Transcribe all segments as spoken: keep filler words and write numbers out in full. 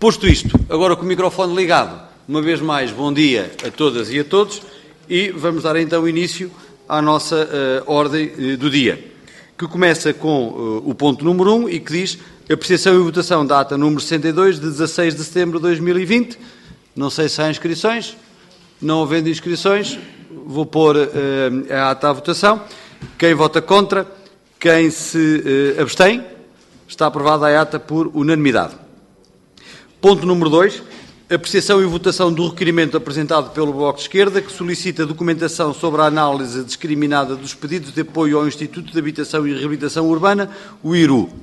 Posto isto, agora com o microfone ligado, uma vez mais, bom dia a todas e a todos, e vamos dar então início à nossa uh, ordem uh, do dia, que começa com uh, o ponto número um e que diz apreciação e votação da ata número sessenta e dois, de dezasseis de setembro de dois mil e vinte. Não sei se há inscrições. Não havendo inscrições, vou pôr uh, a ata à votação. Quem vota contra, quem se uh, abstém, está aprovada a ata por unanimidade. Ponto número dois. Apreciação e votação do requerimento apresentado pelo Bloco de Esquerda, que solicita documentação sobre a análise discriminada dos pedidos de apoio ao Instituto de Habitação e Reabilitação Urbana, o I R U.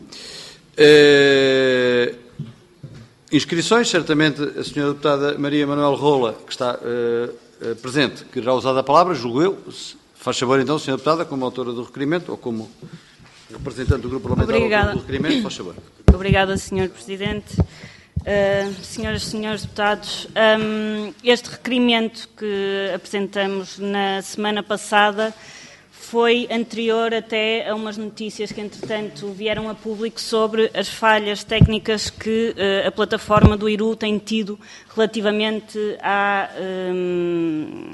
Uh, inscrições, certamente a senhora deputada Maria Manuel Rola, que está uh, uh, presente, quererá usar a palavra, julgo eu. Faz favor então, senhora deputada, como autora do requerimento, ou como representante do grupo parlamentar do requerimento, faz favor. Obrigada, senhor Presidente. Uh, senhoras e senhores deputados, um, este requerimento que apresentamos na semana passada foi anterior até a umas notícias que, entretanto, vieram a público sobre as falhas técnicas que uh, a plataforma do I R U tem tido relativamente à, um,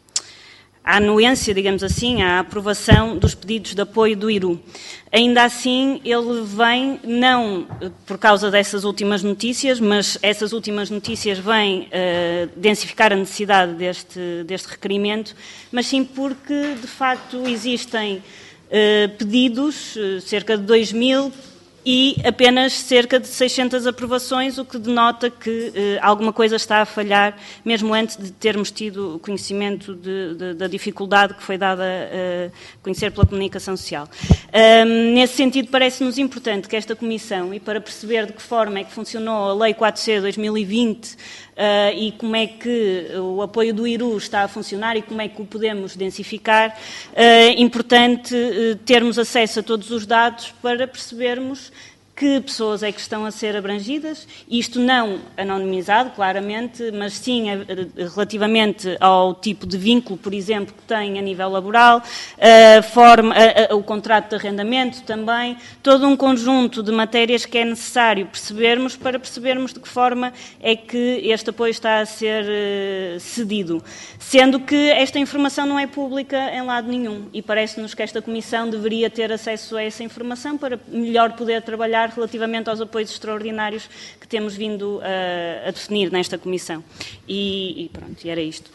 à anuência, digamos assim, à aprovação dos pedidos de apoio do I R U. Ainda assim, ele vem, não por causa dessas últimas notícias, mas essas últimas notícias vêm uh, densificar a necessidade deste, deste requerimento, mas sim porque, de facto, existem uh, pedidos, uh, cerca de dois mil, e apenas cerca de seiscentas aprovações, o que denota que eh, alguma coisa está a falhar, mesmo antes de termos tido conhecimento de, de, da dificuldade que foi dada a conhecer pela comunicação social. Um, nesse sentido, parece-nos importante que esta Comissão, e para perceber de que forma é que funcionou a Lei quatro C de dois mil e vinte uh, e como é que o apoio do I R U está a funcionar e como é que o podemos densificar, é uh, importante uh, termos acesso a todos os dados para percebermos que pessoas é que estão a ser abrangidas, isto não anonimizado, claramente, mas sim a, a, relativamente ao tipo de vínculo, por exemplo, que tem a nível laboral, a forma, a, a, o contrato de arrendamento também, todo um conjunto de matérias que é necessário percebermos para percebermos de que forma é que este apoio está a ser uh, cedido. Sendo que esta informação não é pública em lado nenhum e parece-nos que esta Comissão deveria ter acesso a essa informação para melhor poder trabalhar relativamente aos apoios extraordinários que temos vindo a, a definir nesta Comissão. E, e pronto, e era isto.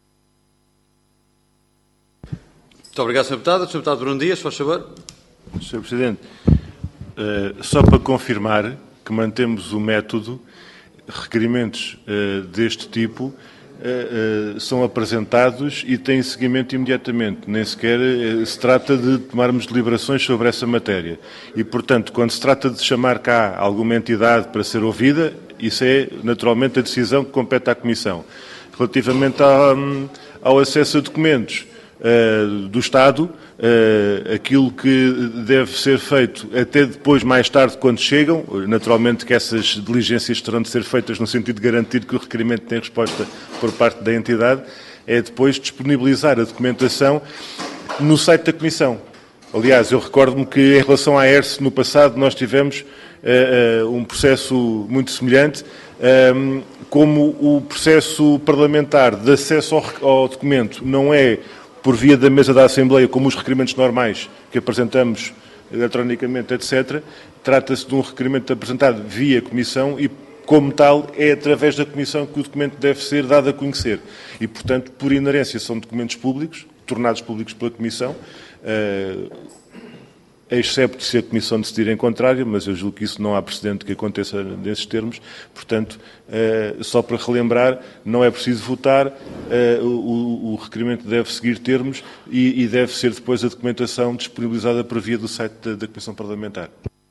Muito obrigado, senhor Deputado. senhor Deputado Bruno Dias, faz favor. senhor Presidente, uh, só para confirmar que mantemos o método, requerimentos uh, deste tipo Uh, uh, são apresentados e têm seguimento imediatamente. Nem sequer uh, se trata de tomarmos deliberações sobre essa matéria. E, portanto, quando se trata de chamar cá alguma entidade para ser ouvida, isso é naturalmente a decisão que compete à Comissão. Relativamente ao, ao acesso a documentos uh, do Estado, uh, aquilo que deve ser feito até depois, mais tarde, quando chegam, naturalmente que essas diligências terão de ser feitas no sentido de garantir que o requerimento tem resposta por parte da entidade, é depois disponibilizar a documentação no site da Comissão. Aliás, eu recordo-me que em relação à E R S, no passado, nós tivemos uh, uh, um processo muito semelhante, um, como o processo parlamentar de acesso ao, ao documento não é por via da mesa da Assembleia, como os requerimentos normais que apresentamos eletronicamente, etcétera, trata-se de um requerimento apresentado via Comissão e, como tal, é através da Comissão que o documento deve ser dado a conhecer. E, portanto, por inerência, são documentos públicos, tornados públicos pela Comissão, uh, excepto se a Comissão decidir em contrário, mas eu julgo que isso não há precedente que aconteça nesses termos. Portanto, uh, só para relembrar, não é preciso votar, uh, o, o requerimento deve seguir termos e, e deve ser depois a documentação disponibilizada por via do site da, da Comissão Parlamentar.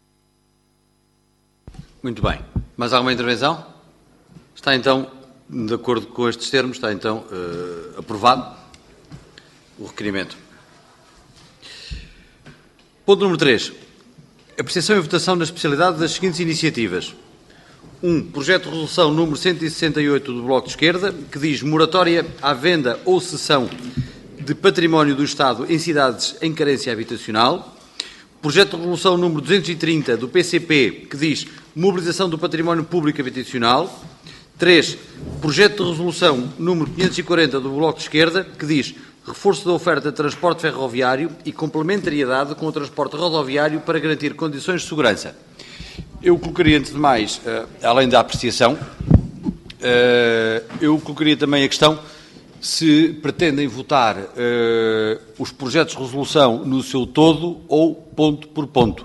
Muito bem. Mais alguma intervenção? Está então, de acordo com estes termos, está então uh, aprovado o requerimento. Ponto número três. Apreciação e votação na especialidade das seguintes iniciativas. um. Projeto de resolução número cento e sessenta e oito do Bloco de Esquerda, que diz moratória à venda ou cessão de património do Estado em cidades em carência habitacional. Projeto de resolução número duzentos e trinta do P C P, que diz mobilização do património público habitacional. três. Projeto de resolução número quinhentos e quarenta do Bloco de Esquerda, que diz reforço da oferta de transporte ferroviário e complementariedade com o transporte rodoviário para garantir condições de segurança. Eu colocaria, antes de mais, além da apreciação, eu colocaria também a questão se pretendem votar os projetos de resolução no seu todo ou ponto por ponto.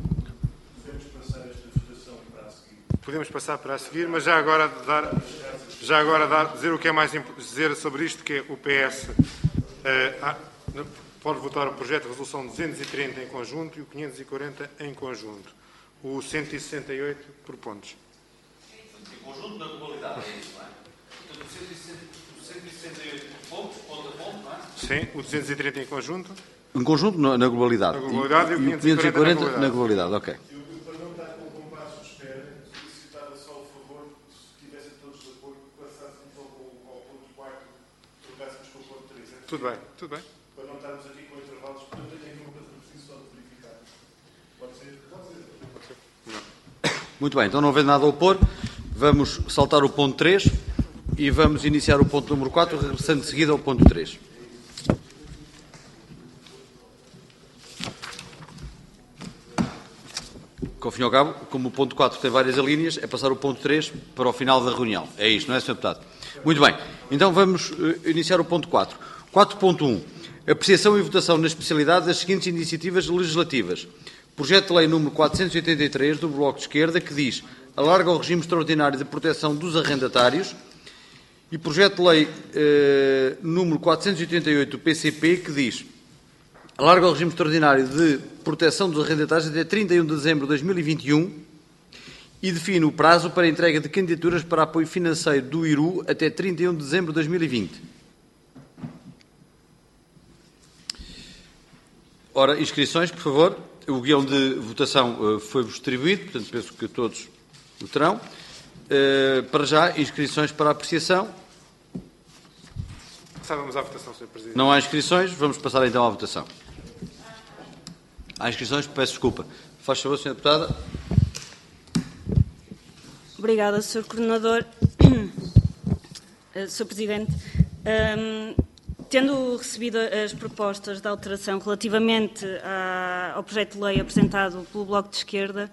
Podemos passar para a seguir, mas já agora, dar, já agora dar, dizer o que é mais dizer sobre isto, que é o P S eh, ah, pode votar o projeto de resolução duzentos e trinta em conjunto e o quinhentos e quarenta em conjunto. O cento e sessenta e oito por pontos. Em conjunto na globalidade, é isso, não é? Portanto, o cento e sessenta e oito pontos, ponto a ponto, não é? Sim, o duzentos e trinta em conjunto. Em conjunto na, na globalidade. Na globalidade e, e o quinhentos e quarenta na globalidade. Na globalidade, ok. Tudo bem, tudo bem. Para não estarmos aqui com intervalos, portanto, eu tenho aqui uma coisa que preciso só de verificar. Pode ser? Pode ser. Pode ser. Não. Muito bem, então não havendo nada a opor, vamos saltar o ponto três e vamos iniciar o ponto número quatro, regressando de seguida ao ponto três. Que, ao fim e ao cabo, como o ponto quatro tem várias alíneas, é passar o ponto três para o final da reunião. É isto, não é, senhor Deputado? Muito bem, então vamos uh, iniciar o ponto quatro. quatro ponto um. Apreciação e votação na especialidade das seguintes iniciativas legislativas. Projeto de lei número quatrocentos e oitenta e três do Bloco de Esquerda, que diz alarga o regime extraordinário de proteção dos arrendatários, e projeto de lei uh, número quatrocentos e oitenta e oito do P C P, que diz alarga o regime extraordinário de proteção dos arrendatários até trinta e um de dezembro de dois mil e vinte e um e define o prazo para a entrega de candidaturas para apoio financeiro do I R U até trinta e um de dezembro de dois mil e vinte. Ora, inscrições, por favor. O guião de votação uh, foi-vos distribuído, portanto, penso que todos o terão. Uh, para já, inscrições para apreciação. Passávamos à votação, senhor Presidente. Não há inscrições, vamos passar então à votação. Há inscrições, peço desculpa. Faz favor, senhora Deputada. Obrigada, senhor Coordenador. senhor Presidente, um, tendo recebido as propostas de alteração relativamente à, ao projeto de lei apresentado pelo Bloco de Esquerda,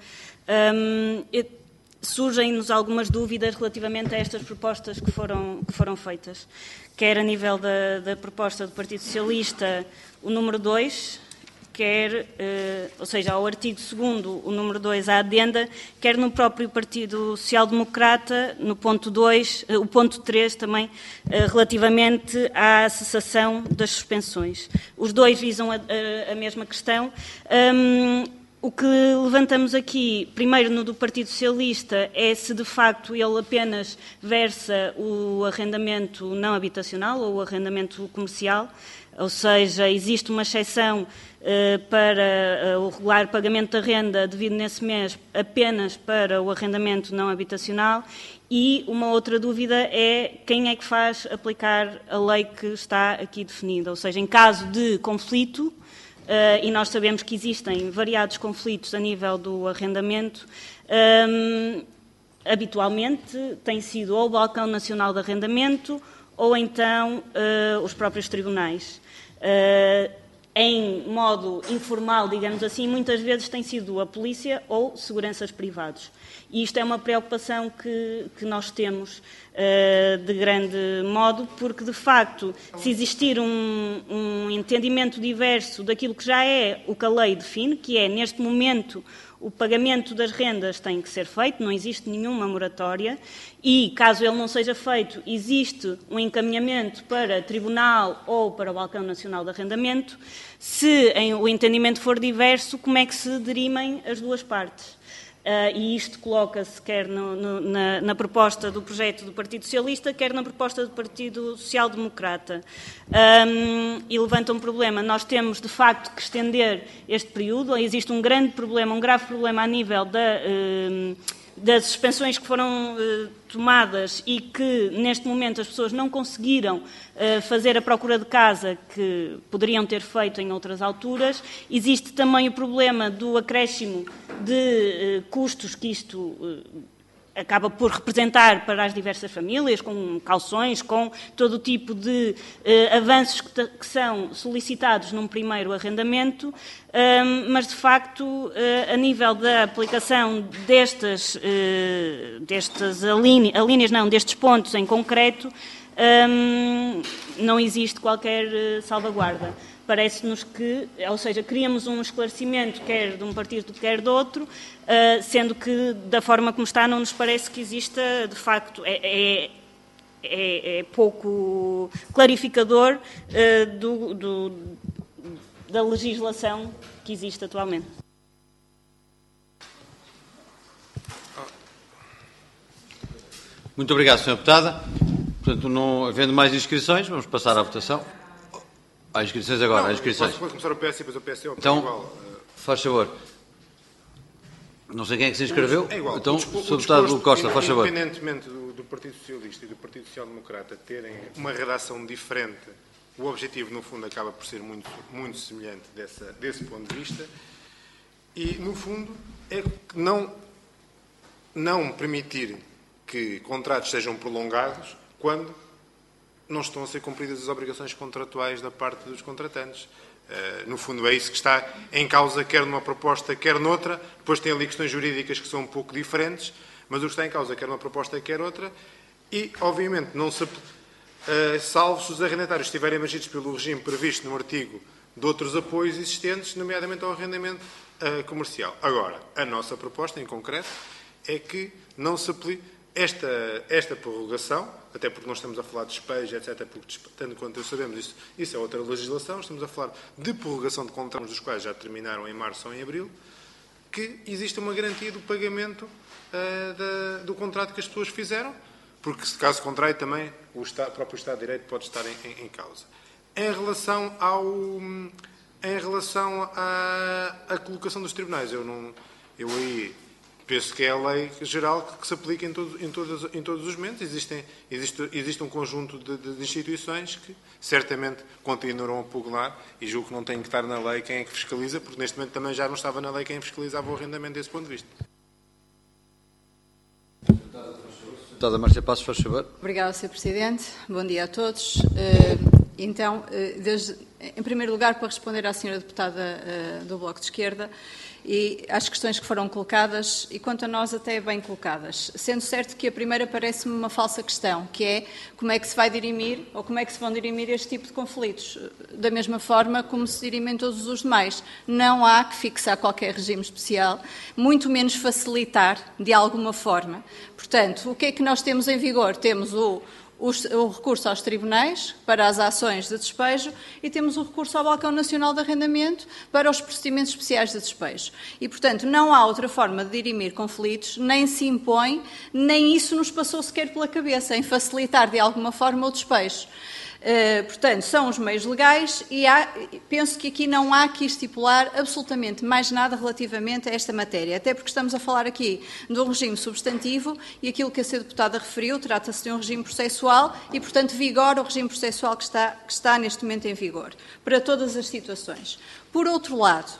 um, surgem-nos algumas dúvidas relativamente a estas propostas que foram, que foram feitas. Quer a nível da, da proposta do Partido Socialista, o número dois, quer, eh, ou seja, ao artigo segundo, o número dois, a adenda, quer no próprio Partido Social Democrata, no ponto dois, eh, o ponto três também, eh, relativamente à cessação das suspensões. Os dois visam a, a, a mesma questão. Um, O que levantamos aqui, primeiro no do Partido Socialista, é se de facto ele apenas versa o arrendamento não habitacional ou o arrendamento comercial, ou seja, existe uma exceção eh, para uh, o regular pagamento da renda devido nesse mês apenas para o arrendamento não habitacional. E uma outra dúvida é quem é que faz aplicar a lei que está aqui definida, ou seja, em caso de conflito. Uh, e nós sabemos que existem variados conflitos a nível do arrendamento, um, habitualmente tem sido ou o Balcão Nacional de Arrendamento ou então uh, os próprios tribunais. Uh, em modo informal, digamos assim, muitas vezes tem sido a polícia ou seguranças privados. E isto é uma preocupação que, que nós temos uh, de grande modo, porque, de facto, se existir um, um entendimento diverso daquilo que já é o que a lei define, que é, neste momento, o pagamento das rendas tem que ser feito, não existe nenhuma moratória, e, caso ele não seja feito, existe um encaminhamento para tribunal ou para o Balcão Nacional de Arrendamento. Se em, o entendimento for diverso, como é que se dirimem as duas partes? Uh, e isto coloca-se quer no, no, na, na proposta do projeto do Partido Socialista, quer na proposta do Partido Social Democrata. Um, e levanta um problema. Nós temos, de facto, que estender este período. Existe um grande problema, um grave problema a nível da, uh, das suspensões que foram uh, tomadas e que, neste momento, as pessoas não conseguiram uh, fazer a procura de casa que poderiam ter feito em outras alturas. Existe também o problema do acréscimo de uh, custos que isto uh, acaba por representar para as diversas famílias, com calções, com todo o tipo de uh, avanços que, que são solicitados num primeiro arrendamento, um, mas, de facto, uh, a nível da aplicação destas, uh, destas alíneas, alíneas, não, destes pontos em concreto, um, não existe qualquer uh, salvaguarda. Parece-nos que, ou seja, queríamos um esclarecimento, quer de um partido, quer de outro, uh, sendo que, da forma como está, não nos parece que exista, de facto, é, é, é, é pouco clarificador uh, do, do, da legislação que existe atualmente. Muito obrigado, senhora Deputada. Portanto, não havendo mais inscrições, vamos passar à votação. Há inscrições agora, há inscrições. Posso começar o P S e depois o P S D? Então, igual. faz favor. Não sei quem é que se inscreveu. É igual. Então, o dispo, senhor Deputado Costa, faz favor. Independentemente do, do Partido Socialista e do Partido Social Democrata terem uma redação diferente, o objetivo, no fundo, acaba por ser muito, muito semelhante dessa, desse ponto de vista. E, no fundo, é não, não permitir que contratos sejam prolongados quando não estão a ser cumpridas as obrigações contratuais da parte dos contratantes. Uh, no fundo, é isso que está em causa, quer numa proposta, quer noutra. Depois tem ali questões jurídicas que são um pouco diferentes, mas o que está em causa, quer numa proposta, quer outra. E, obviamente, não se, uh, salvo se os arrendatários estiverem abrangidos pelo regime previsto no artigo de outros apoios existentes, nomeadamente ao arrendamento uh, comercial. Agora, a nossa proposta, em concreto, é que não se aplique esta, esta prorrogação, até porque nós estamos a falar de despejo, etcétera, porque, tanto quanto sabemos, isso, isso é outra legislação, estamos a falar de prorrogação de contratos, dos quais já terminaram em março ou em abril, que existe uma garantia do pagamento uh, da, do contrato que as pessoas fizeram, porque, se caso contrário, também o, Estado, o próprio Estado de Direito pode estar em, em, em causa. Em relação, ao, em relação à, à colocação dos tribunais, eu, não, eu aí... penso que é a lei geral que se aplica em, todo, em, todos, em todos os momentos. Existem, existe, existe um conjunto de, de, de instituições que certamente continuarão a pugnar e julgo que não tem que estar na lei quem é que fiscaliza, porque neste momento também já não estava na lei quem fiscalizava o arrendamento desse ponto de vista. Deputada Márcia Passos, faz favor. Obrigada, senhor Presidente. Bom dia a todos. Então, desde, em primeiro lugar, para responder à senhora Deputada do Bloco de Esquerda, e às questões que foram colocadas, e quanto a nós até bem colocadas, sendo certo que a primeira parece-me uma falsa questão, que é como é que se vai dirimir, ou como é que se vão dirimir este tipo de conflitos, da mesma forma como se dirimem todos os demais. Não há que fixar qualquer regime especial, muito menos facilitar de alguma forma. Portanto, o que é que nós temos em vigor? Temos o o recurso aos tribunais para as ações de despejo e temos o recurso ao Balcão Nacional de Arrendamento para os procedimentos especiais de despejo. E, portanto, não há outra forma de dirimir conflitos, nem se impõe, nem isso nos passou sequer pela cabeça, em facilitar de alguma forma o despejo. Uh, portanto, são os meios legais e há, penso que aqui não há que estipular absolutamente mais nada relativamente a esta matéria, até porque estamos a falar aqui de um regime substantivo e aquilo que a senhora Deputada referiu, trata-se de um regime processual e, portanto, vigora o regime processual que está, que está neste momento em vigor, para todas as situações. Por outro lado,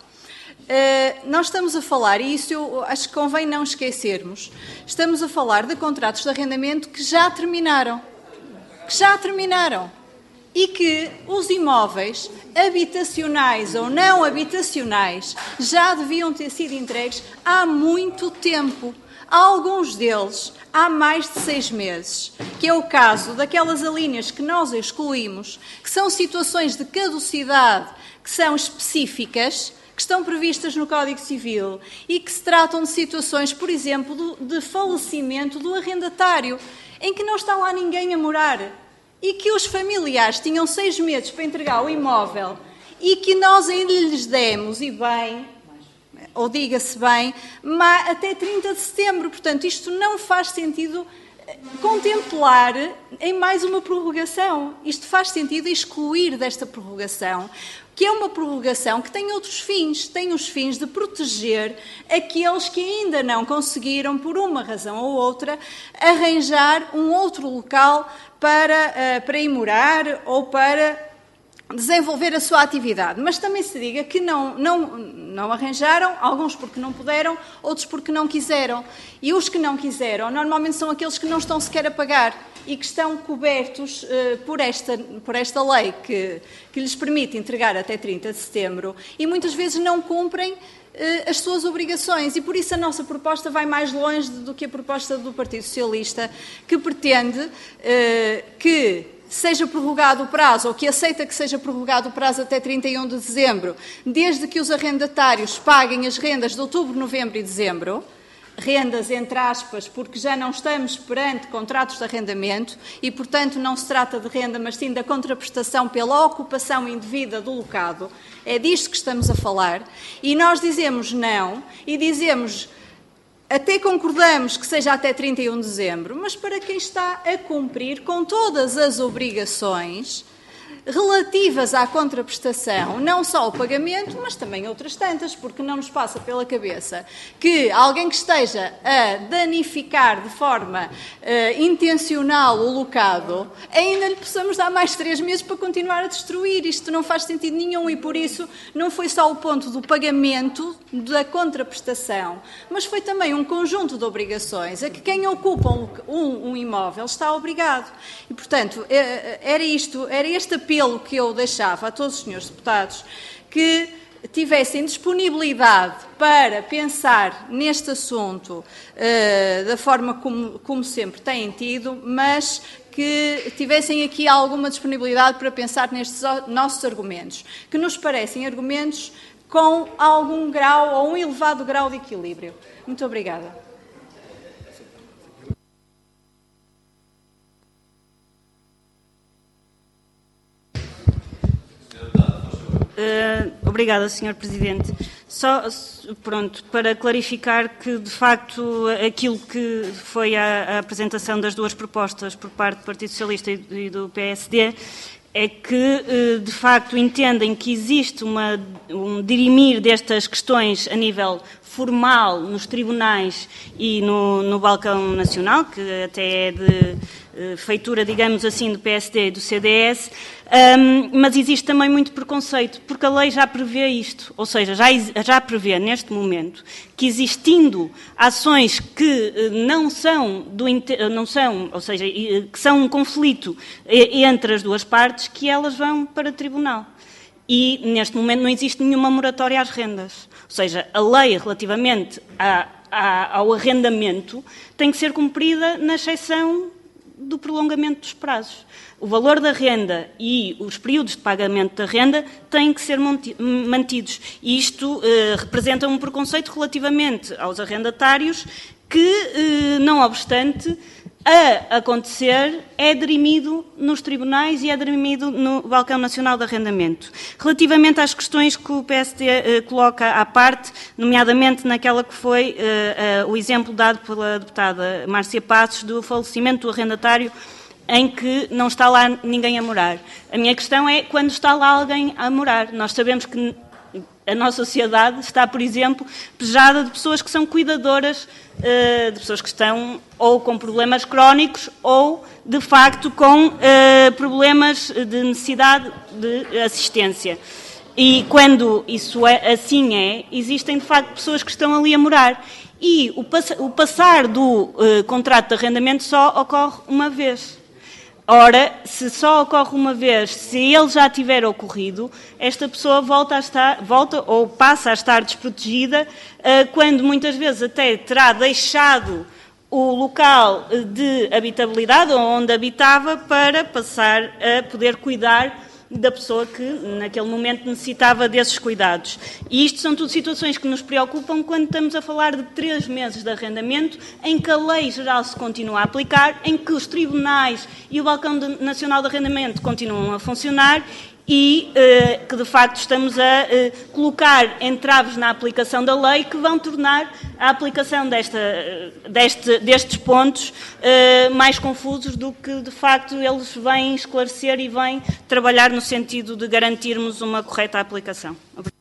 Uh, nós estamos a falar, e isso eu acho que convém não esquecermos, estamos a falar de contratos de arrendamento que já terminaram, que já terminaram. E que os imóveis habitacionais ou não habitacionais já deviam ter sido entregues há muito tempo. Há alguns deles há mais de seis meses, que é o caso daquelas alíneas que nós excluímos, que são situações de caducidade que são específicas, que estão previstas no Código Civil e que se tratam de situações, por exemplo, de falecimento do arrendatário, em que não está lá ninguém a morar. E que os familiares tinham seis meses para entregar o imóvel e que nós ainda lhes demos, e bem, ou diga-se bem, até trinta de setembro. Portanto, isto não faz sentido contemplar em mais uma prorrogação. Isto faz sentido excluir desta prorrogação, que é uma prorrogação que tem outros fins, tem os fins de proteger aqueles que ainda não conseguiram, por uma razão ou outra, arranjar um outro local para, para ir morar ou para desenvolver a sua atividade. Mas também se diga que não, não, não arranjaram, alguns porque não puderam, outros porque não quiseram. E os que não quiseram, normalmente são aqueles que não estão sequer a pagar e que estão cobertos uh, por, esta, por esta lei que, que lhes permite entregar até trinta de setembro e muitas vezes não cumprem uh, as suas obrigações. E por isso a nossa proposta vai mais longe do que a proposta do Partido Socialista, que pretende uh, que seja prorrogado o prazo, ou que aceita que seja prorrogado o prazo até trinta e um de dezembro, desde que os arrendatários paguem as rendas de outubro, novembro e dezembro, rendas entre aspas, porque já não estamos perante contratos de arrendamento e, portanto, não se trata de renda, mas sim da contraprestação pela ocupação indevida do locado. É disto que estamos a falar. E nós dizemos não, e dizemos... Até concordamos que seja até trinta e um de dezembro, mas para quem está a cumprir com todas as obrigações relativas à contraprestação, não só o pagamento, mas também outras tantas, porque não nos passa pela cabeça que alguém que esteja a danificar de forma uh, intencional o locado, ainda lhe possamos dar mais três meses para continuar a destruir. Isto não faz sentido nenhum e, por isso, não foi só o ponto do pagamento da contraprestação, mas foi também um conjunto de obrigações a que quem ocupa um, um, um imóvel está obrigado. E, portanto, era isto, era este apelo que eu deixava a todos os senhores deputados que tivessem disponibilidade para pensar neste assunto uh, da forma como, como sempre têm tido, mas que tivessem aqui alguma disponibilidade para pensar nestes nossos argumentos, que nos parecem argumentos com algum grau ou um elevado grau de equilíbrio. Muito obrigada. Uh, obrigada, senhor Presidente. Só, pronto, para clarificar que, de facto, aquilo que foi a, a apresentação das duas propostas por parte do Partido Socialista e do P S D é que, de facto, entendem que existe uma, um dirimir destas questões a nível formal nos tribunais e no, no balcão nacional, que até é de feitura, digamos assim, do P S D e do C D S, um, mas existe também muito preconceito, porque a lei já prevê isto, ou seja, já, já prevê neste momento que existindo ações que não são, do, não são, ou seja, que são um conflito entre as duas partes, que elas vão para o tribunal. E, neste momento, não existe nenhuma moratória às rendas. Ou seja, a lei relativamente a, a, ao arrendamento tem que ser cumprida na exceção do prolongamento dos prazos. O valor da renda e os períodos de pagamento da renda têm que ser mantidos. E isto eh, representa um preconceito relativamente aos arrendatários que, eh, não obstante, a acontecer, é dirimido nos tribunais e é dirimido no Balcão Nacional de Arrendamento. Relativamente às questões que o P S D eh, coloca à parte, nomeadamente naquela que foi eh, eh, o exemplo dado pela deputada Márcia Passos do falecimento do arrendatário em que não está lá ninguém a morar. A minha questão é quando está lá alguém a morar. Nós sabemos que a nossa sociedade está, por exemplo, pejada de pessoas que são cuidadoras, de pessoas que estão ou com problemas crónicos ou, de facto, com problemas de necessidade de assistência. E quando isso é, assim é, existem, de facto, pessoas que estão ali a morar. E o, pass- o passar do uh, contrato de arrendamento só ocorre uma vez. Ora, se só ocorre uma vez, se ele já tiver ocorrido, esta pessoa volta, a estar, volta ou passa a estar desprotegida, uh, quando muitas vezes até terá deixado o local de habitabilidade, ou onde habitava, para passar a poder cuidar da pessoa que, naquele momento, necessitava desses cuidados. E isto são tudo situações que nos preocupam quando estamos a falar de três meses de arrendamento, em que a lei geral se continua a aplicar, em que os tribunais e o Balcão Nacional de Arrendamento continuam a funcionar e eh, que, de facto, estamos a eh, colocar entraves na aplicação da lei que vão tornar a aplicação desta, deste, destes pontos eh, mais confusos do que, de facto, eles vêm esclarecer e vêm trabalhar no sentido de garantirmos uma correta aplicação.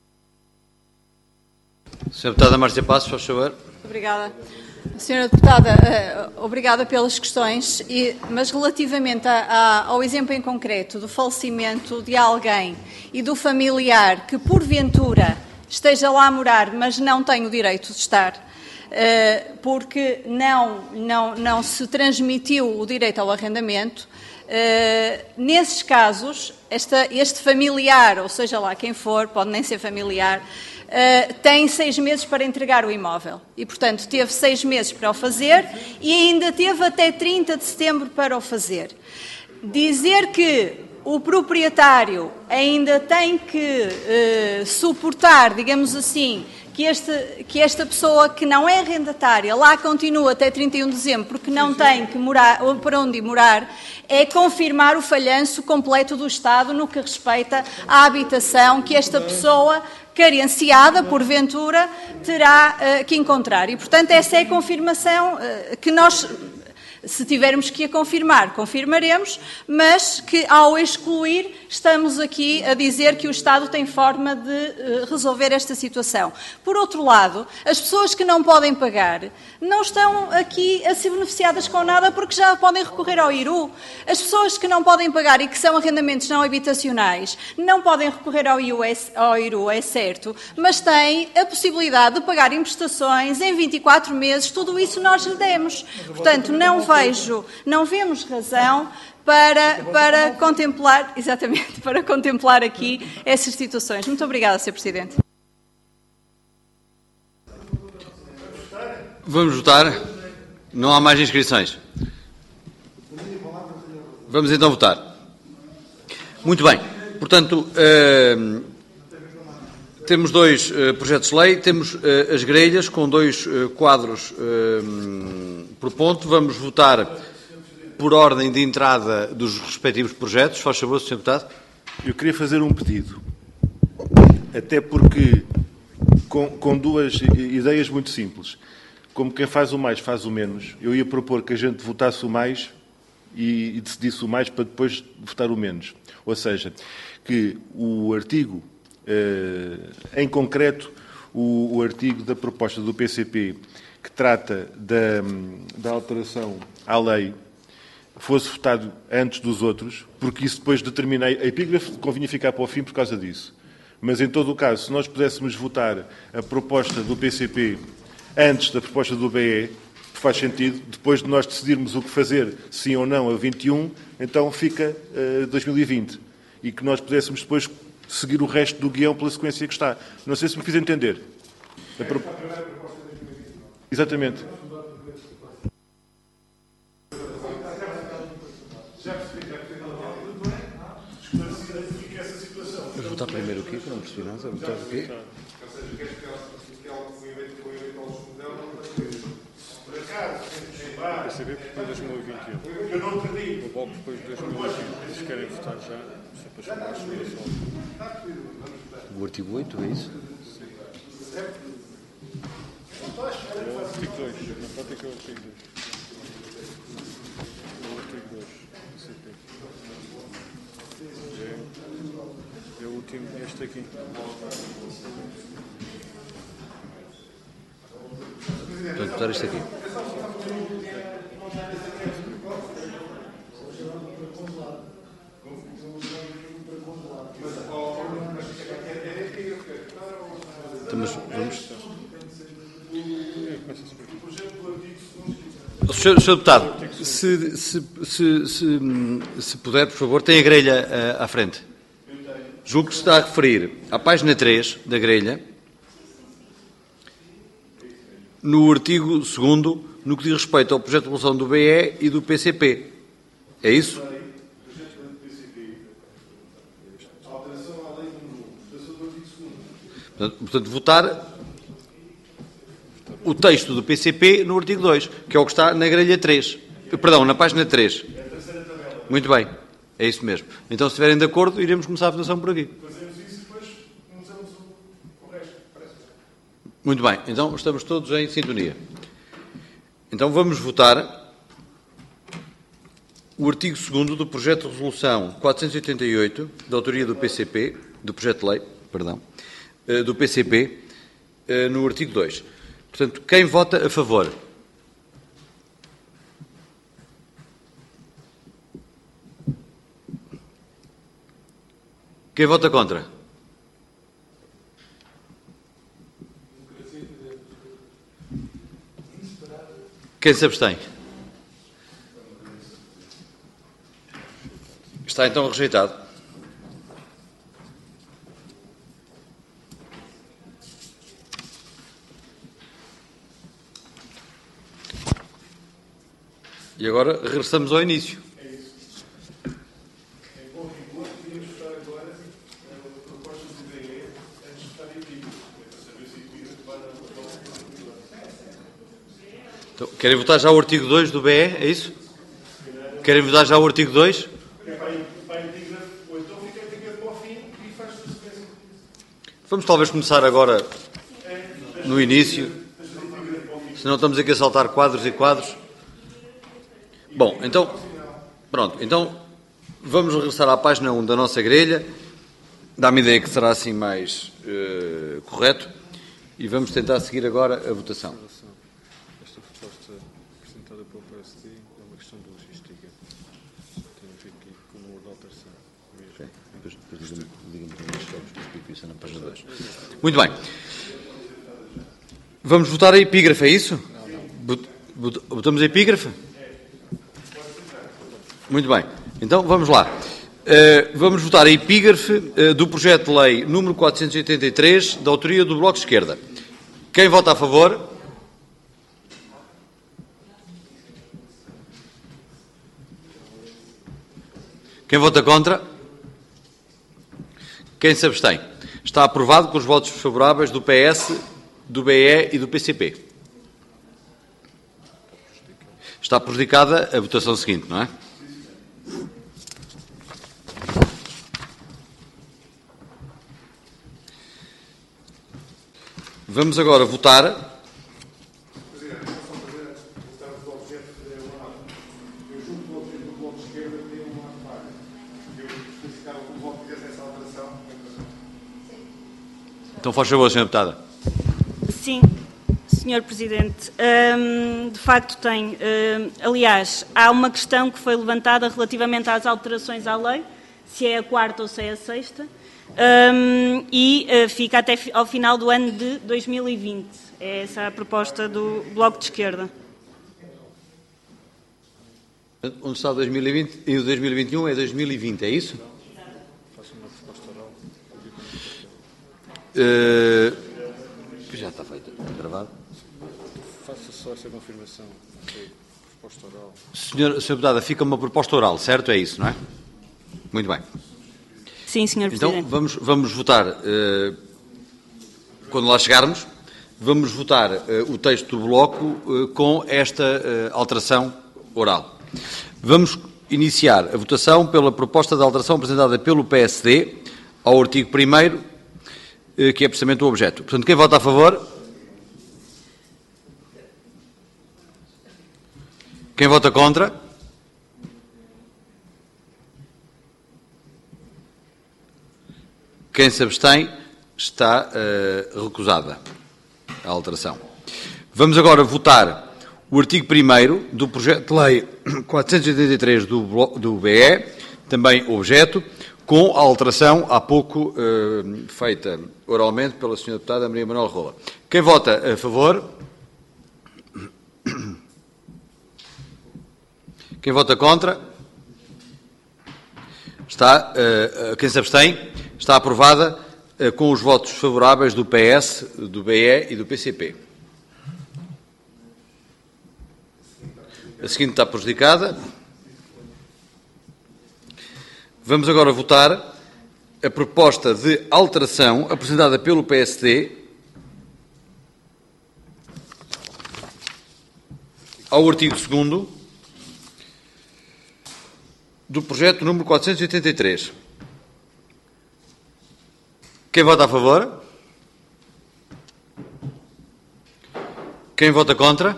Senhora Deputada Márcia Passos, faz favor. Obrigada. Senhora Deputada, uh, obrigada pelas questões, e, mas relativamente a, a, ao exemplo em concreto do falecimento de alguém e do familiar que, porventura, esteja lá a morar, mas não tem o direito de estar, uh, porque não, não, não se transmitiu o direito ao arrendamento, uh, nesses casos, esta, este familiar, ou seja lá quem for, pode nem ser familiar, Uh, tem seis meses para entregar o imóvel e, portanto, teve seis meses para o fazer e ainda teve até trinta de setembro para o fazer. Dizer que o proprietário ainda tem que uh, suportar, digamos assim, que, este, que esta pessoa que não é arrendatária lá continua até trinta e um de dezembro porque não tem que morar, ou para onde ir morar, é confirmar o falhanço completo do Estado no que respeita à habitação que esta pessoa carenciada, porventura, terá uh, que encontrar. E, portanto, essa é a confirmação uh, que nós, se tivermos que a confirmar, confirmaremos, mas que, ao excluir, estamos aqui a dizer que o Estado tem forma de uh, resolver esta situação. Por outro lado, as pessoas que não podem pagar não estão aqui a ser beneficiadas com nada porque já podem recorrer ao I R U. As pessoas que não podem pagar e que são arrendamentos não habitacionais não podem recorrer ao I R U, é certo, mas têm a possibilidade de pagar em prestações em vinte e quatro meses, tudo isso nós lhe demos. Portanto, não vejo, não vemos razão para, para contemplar, exatamente, para contemplar aqui essas situações. Muito obrigada, senhor Presidente. Vamos votar. Não há mais inscrições. Vamos então votar. Muito bem. Portanto, uh, temos dois uh, projetos de lei, temos uh, as grelhas com dois uh, quadros uh, por ponto. Vamos votar por ordem de entrada dos respectivos projetos. Faz favor, senhor Deputado. Eu queria fazer um pedido, até porque com, com duas ideias muito simples. Como quem faz o mais faz o menos, eu ia propor que a gente votasse o mais e, e decidisse o mais para depois votar o menos. Ou seja, que o artigo, eh, em concreto, o, o artigo da proposta do P C P, que trata da, da alteração à lei, fosse votado antes dos outros, porque isso depois determina... A epígrafe convinha ficar para o fim por causa disso. Mas, em todo o caso, se nós pudéssemos votar a proposta do P C P antes da proposta do B E, faz sentido, depois de nós decidirmos o que fazer, sim ou não, a vinte e um, então fica uh, dois mil e vinte. E que nós pudéssemos depois seguir o resto do guião pela sequência que está. Não sei se me fiz entender. A pro... Exatamente. Vamos votar primeiro o quê? Que não percebi nada. Vamos votar o quê? P C B propõe dois mil e vinte e um. Eu não perdi. O Bloco propôs dois mil e vinte. Se querem votar já, só para chamar a segunda. O artigo oito, é isso? Sim. É o artigo dois. Na prática é o artigo dois. É o artigo dois. P C P. É, é o último, este aqui. Portanto, votar isto aqui. Então, mas vamos... Senhor, senhor Deputado, se, se, se, se, se puder, por favor, tem a grelha uh, à frente. Julgo que se está a referir à página três da grelha, no artigo segundo, no que diz respeito ao projeto de resolução do B E e do P C P. É isso? Portanto, portanto, votar o texto do P C P no artigo dois, que é o que está na grelha três. Perdão, na página três. Muito bem. É isso mesmo. Então, se estiverem de acordo, iremos começar a votação por aqui. Fazemos isso e depois começamos o resto. Parece. Muito bem. Então, estamos todos em sintonia. Então, vamos votar o artigo segundo do projeto de resolução quatrocentos e oitenta e oito, da autoria do P C P, do projeto de lei, perdão, do P C P, no artigo dois. Portanto, quem vota a favor? Quem vota contra? Quem se abstém? Está então rejeitado. E agora regressamos ao início. Então, querem votar já o artigo dois do B E, é isso? Querem votar já o artigo dois? Vamos talvez começar agora no início, senão estamos aqui a saltar quadros e quadros. Bom, então, pronto, então vamos regressar à página um da nossa grelha, dá-me ideia que será assim mais uh, correto, e vamos tentar seguir agora a votação. Esta proposta apresentada pelo P S D é uma questão de logística. Tem a ver aqui com o número de alteração. Okay. Depois, depois diga-me diga-me também explico isso na página dois. Muito bem. Vamos votar a epígrafe, é isso? Não, não. Votamos a epígrafe? Muito bem. Então, vamos lá. Uh, vamos votar a epígrafe uh, do projeto de lei número quatrocentos e oitenta e três, da autoria do Bloco de Esquerda. Quem vota a favor? Quem vota contra? Quem se abstém? Está aprovado com os votos favoráveis do P S, do B E e do P C P. Está prejudicada a votação seguinte, não é? Vamos agora votar. Então, faz favor, senhora Deputada. Sim, senhor Presidente. Hum, de facto tem. Hum, aliás, há uma questão que foi levantada relativamente às alterações à lei, se é a quarta ou se é a sexta, hum, e uh, fica até ao final do ano de dois mil e vinte. É essa a proposta do Bloco de Esquerda. Onde está o dois mil e vinte e o dois mil e vinte e um é dois mil e vinte, é isso? Faço uma proposta oral. Uh, já está feito, está gravado. Faça só essa confirmação. Foi proposta oral. Senhora, senhora Deputada, fica uma proposta oral, certo? É isso, não é? Muito bem. Sim, senhor Presidente. Então, vamos, vamos votar, uh, quando lá chegarmos, vamos votar uh, o texto do bloco uh, com esta uh, alteração oral. Vamos iniciar a votação pela proposta de alteração apresentada pelo P S D ao artigo primeiro, uh, que é precisamente o objeto. Portanto, quem vota a favor? Quem vota contra? Quem se abstém está uh, recusada a alteração. Vamos agora votar o artigo primeiro do projeto de lei quatrocentos e oitenta e três do, do B E, também objeto, com a alteração há pouco uh, feita oralmente pela senhora Deputada Maria Manuel Rola. Quem vota a favor? Quem vota contra? Está, uh, uh, quem se abstém? Está aprovada uh, com os votos favoráveis do P S, do B E e do P C P. A seguinte está prejudicada. Vamos agora votar a proposta de alteração apresentada pelo P S D ao artigo segundo, do projeto número quatrocentos e oitenta e três. Quem vota a favor? Quem vota contra?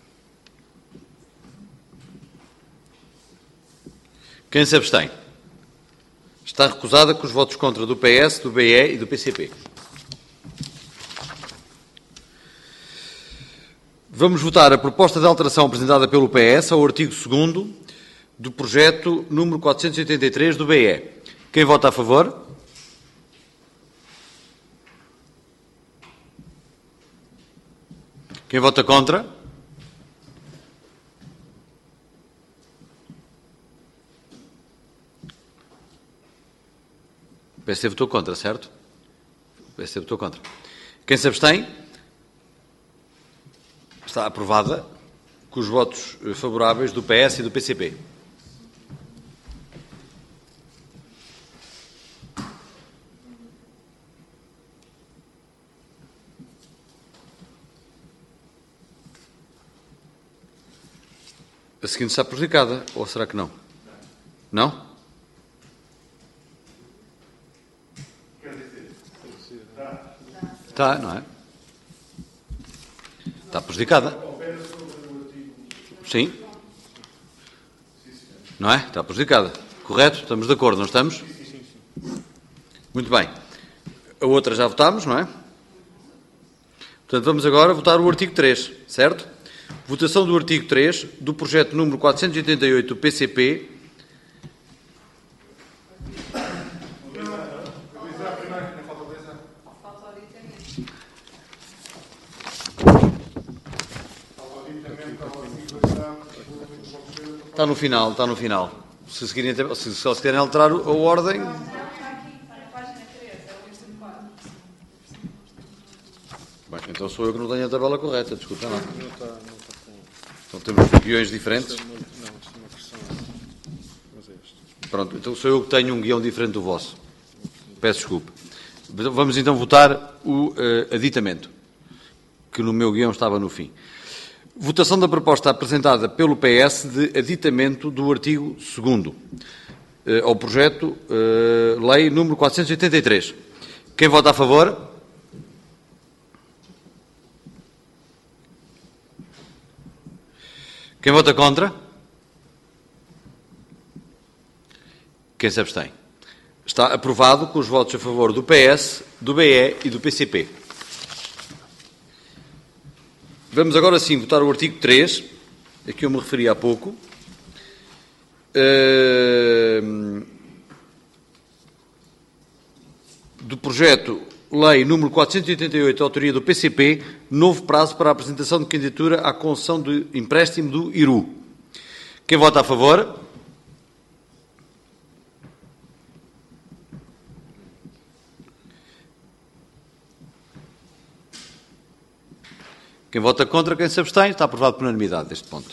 Quem se abstém? Está recusada com os votos contra do P S, do B E e do P C P. Vamos votar a proposta de alteração apresentada pelo P S ao artigo segundo do projeto número quatrocentos e oitenta e três do B E. Quem vota a favor? Quem vota contra? O P S D votou contra, certo? O P S D votou contra. Quem se abstém? Está aprovada com os votos favoráveis do P S e do P C P. A seguinte está prejudicada, ou será que não? Não? Está, não é? Está prejudicada. Sim. Não é? Está prejudicada. Correto? Estamos de acordo, não estamos? Muito bem. A outra já votámos, não é? Portanto, vamos agora votar o artigo três, certo? Votação do artigo três do projeto número quatrocentos e oitenta e oito do P C P. Está no final, está no final. Se, seguirem, se só se querem alterar a ordem... Bem, então sou eu que não tenho a tabela correta, desculpa lá. Então temos guiões diferentes. Pronto, então sou eu que tenho um guião diferente do vosso. Peço desculpa. Vamos então votar o uh, aditamento, que no meu guião estava no fim. Votação da proposta apresentada pelo P S de aditamento do artigo segundo uh, ao projeto uh, lei número quatrocentos e oitenta e três. Quem vota a favor? Quem vota contra? Quem se abstém? Está aprovado com os votos a favor do P S, do B E e do P C P. Vamos agora sim votar o artigo três, a que eu me referi há pouco. Uh, do projeto Lei número quatrocentos e oitenta e oito, autoria do P C P, novo prazo para a apresentação de candidatura à concessão de empréstimo do I R U. Quem vota a favor? Quem vota contra, quem se abstém, está aprovado por unanimidade deste ponto.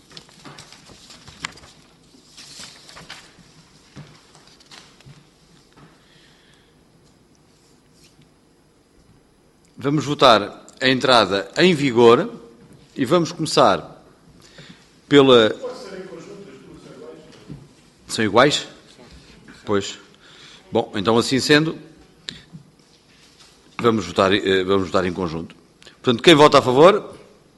Vamos votar a entrada em vigor e vamos começar pela... São iguais? Pois. Bom, então assim sendo, vamos votar, vamos votar em conjunto. Portanto, quem vota a favor?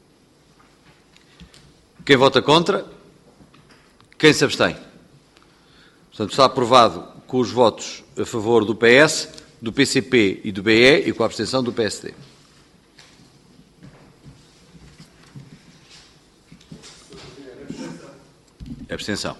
Quem vota contra? Quem se abstém? Portanto, está aprovado com os votos a favor do P S, do P C P e do B E e com a abstenção do P S D. Abstenção.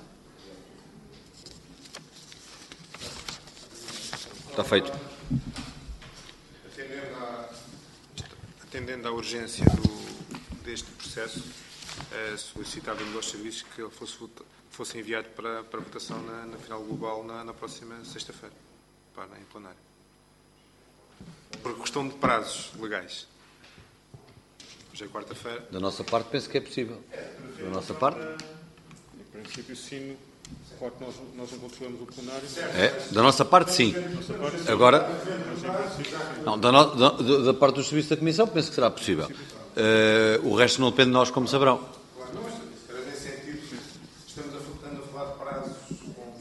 Está feito. Atendendo à, atendendo à urgência do, deste processo, uh, solicitava-me aos serviços que ele fosse, fosse enviado para, para votação na, na final global na, na próxima sexta-feira, para em plenário. Por questão de prazos legais. Hoje é quarta-feira. Da nossa parte, penso que é possível. Da nossa parte? Em princípio, sim. Claro que nós, nós não controlamos o plenário. É, da nossa parte, sim. Agora, não, da, no, da, da parte do serviço da Comissão, penso que será possível. Uh, o resto não depende de nós, como saberão. Claro, não, mas se calhar nesse sentido, estamos a, estamos a falar de prazos com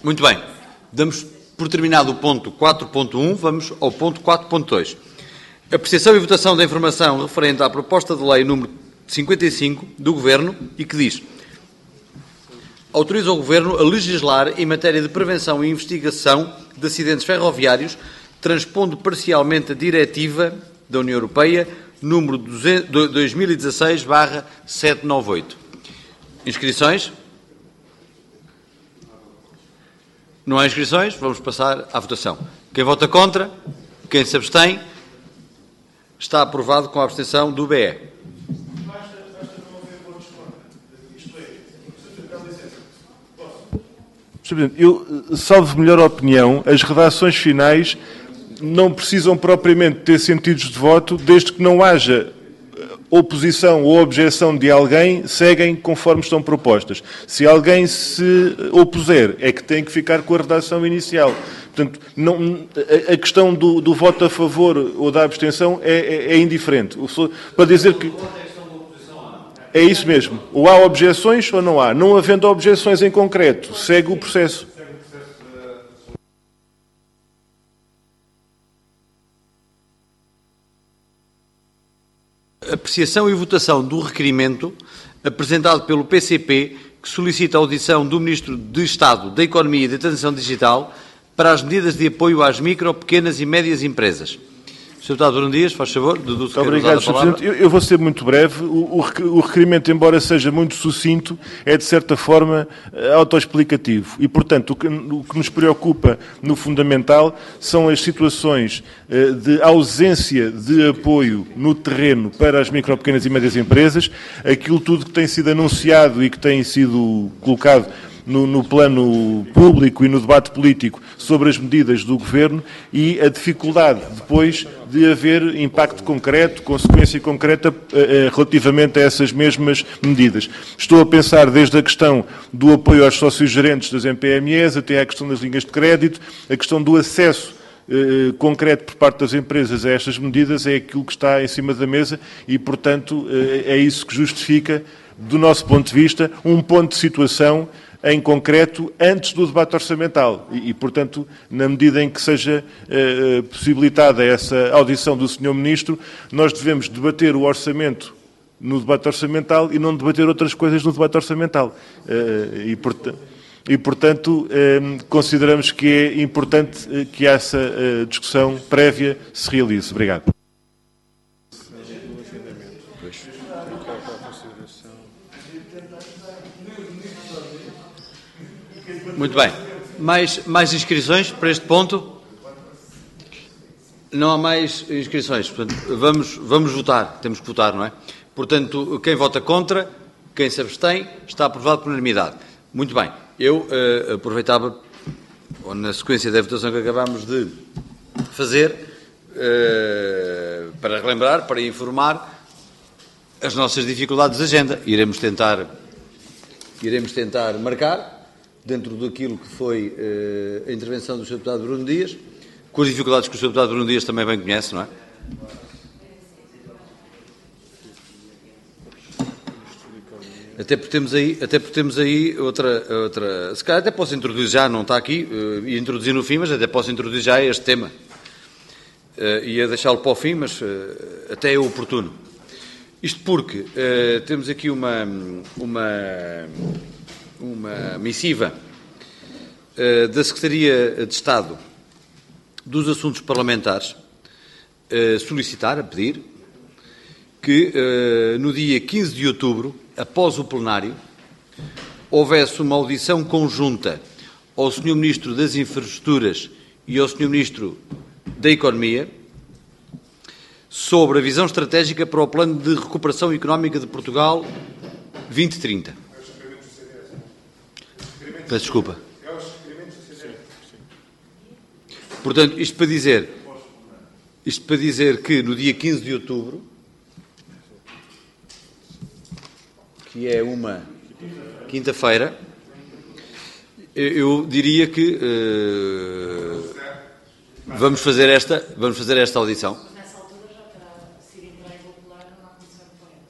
Muito bem. Damos por terminado o ponto quatro ponto um, vamos ao ponto quatro ponto dois. Apreciação e votação da informação referente à proposta de lei número cinquenta e cinco do Governo e que diz: autoriza o Governo a legislar em matéria de prevenção e investigação de acidentes ferroviários, transpondo parcialmente a diretiva da União Europeia número dois mil e dezasseis barra setecentos e noventa e oito. Inscrições? Não há inscrições? Vamos passar à votação. Quem vota contra? Quem se abstém? Está aprovado com a abstenção do B E. Eu, salvo melhor opinião, as redações finais não precisam propriamente ter sentidos de voto, desde que não haja oposição ou objeção de alguém, seguem conforme estão propostas. Se alguém se opuser, é que tem que ficar com a redação inicial. Portanto, não, a, a questão do, do voto a favor ou da abstenção é, é, é indiferente. Para dizer que... É isso mesmo. Ou há objeções ou não há. Não havendo objeções em concreto, segue o processo. Apreciação e votação do requerimento apresentado pelo P C P, que solicita a audição do Ministro de Estado da Economia e da Transição Digital para as medidas de apoio às micro, pequenas e médias empresas. senhor Deputado Bruno Dias, faz favor, deduzo que Obrigado, senhor Presidente. Eu, eu vou ser muito breve. O, o requerimento, embora seja muito sucinto, é, de certa forma, autoexplicativo. E, portanto, o que, o que nos preocupa no fundamental são as situações eh, de ausência de apoio no terreno para as micro, pequenas e médias empresas, aquilo tudo que tem sido anunciado e que tem sido colocado No, no plano público e no debate político sobre as medidas do Governo e a dificuldade depois de haver impacto concreto, consequência concreta eh, relativamente a essas mesmas medidas. Estou a pensar desde a questão do apoio aos sócios gerentes das M P M Es até à questão das linhas de crédito, a questão do acesso eh, concreto por parte das empresas a estas medidas é aquilo que está em cima da mesa e, portanto, eh, é isso que justifica, do nosso ponto de vista, um ponto de situação em concreto, antes do debate orçamental. E, e portanto, na medida em que seja eh, possibilitada essa audição do senhor Ministro, nós devemos debater o orçamento no debate orçamental e não debater outras coisas no debate orçamental. Eh, e, portanto, e, portanto eh, consideramos que é importante eh, que essa eh, discussão prévia se realize. Obrigado. Muito bem. Mais, mais inscrições para este ponto? Não há mais inscrições. Portanto, vamos, vamos votar. Temos que votar, não é? Portanto, quem vota contra, quem se abstém, está aprovado por unanimidade. Muito bem. Eu uh, aproveitava, na sequência da votação que acabámos de fazer, uh, para relembrar, para informar as nossas dificuldades de agenda. Iremos tentar, iremos tentar marcar, dentro daquilo que foi uh, a intervenção do senhor Deputado Bruno Dias, com as dificuldades que o senhor Deputado Bruno Dias também bem conhece, não é? Até porque temos aí, até porque temos aí outra, outra... Se calhar até posso introduzir já, não está aqui, uh, ia introduzir no fim, mas até posso introduzir já este tema. Uh, ia deixá-lo para o fim, mas uh, até é oportuno. Isto porque uh, temos aqui uma... uma uma missiva uh, da Secretaria de Estado dos Assuntos Parlamentares uh, solicitar, a pedir, que uh, no dia quinze de outubro, após o plenário, houvesse uma audição conjunta ao senhor Ministro das Infraestruturas e ao senhor Ministro da Economia sobre a visão estratégica para o Plano de Recuperação Económica de Portugal vinte trinta. Peço desculpa. Portanto, isto para dizer, isto para dizer que no dia quinze de outubro, que é uma quinta-feira, eu diria que uh, vamos fazer esta, vamos fazer esta audição. Nessa altura já terá sido entregue o plenário na comissão de pleno,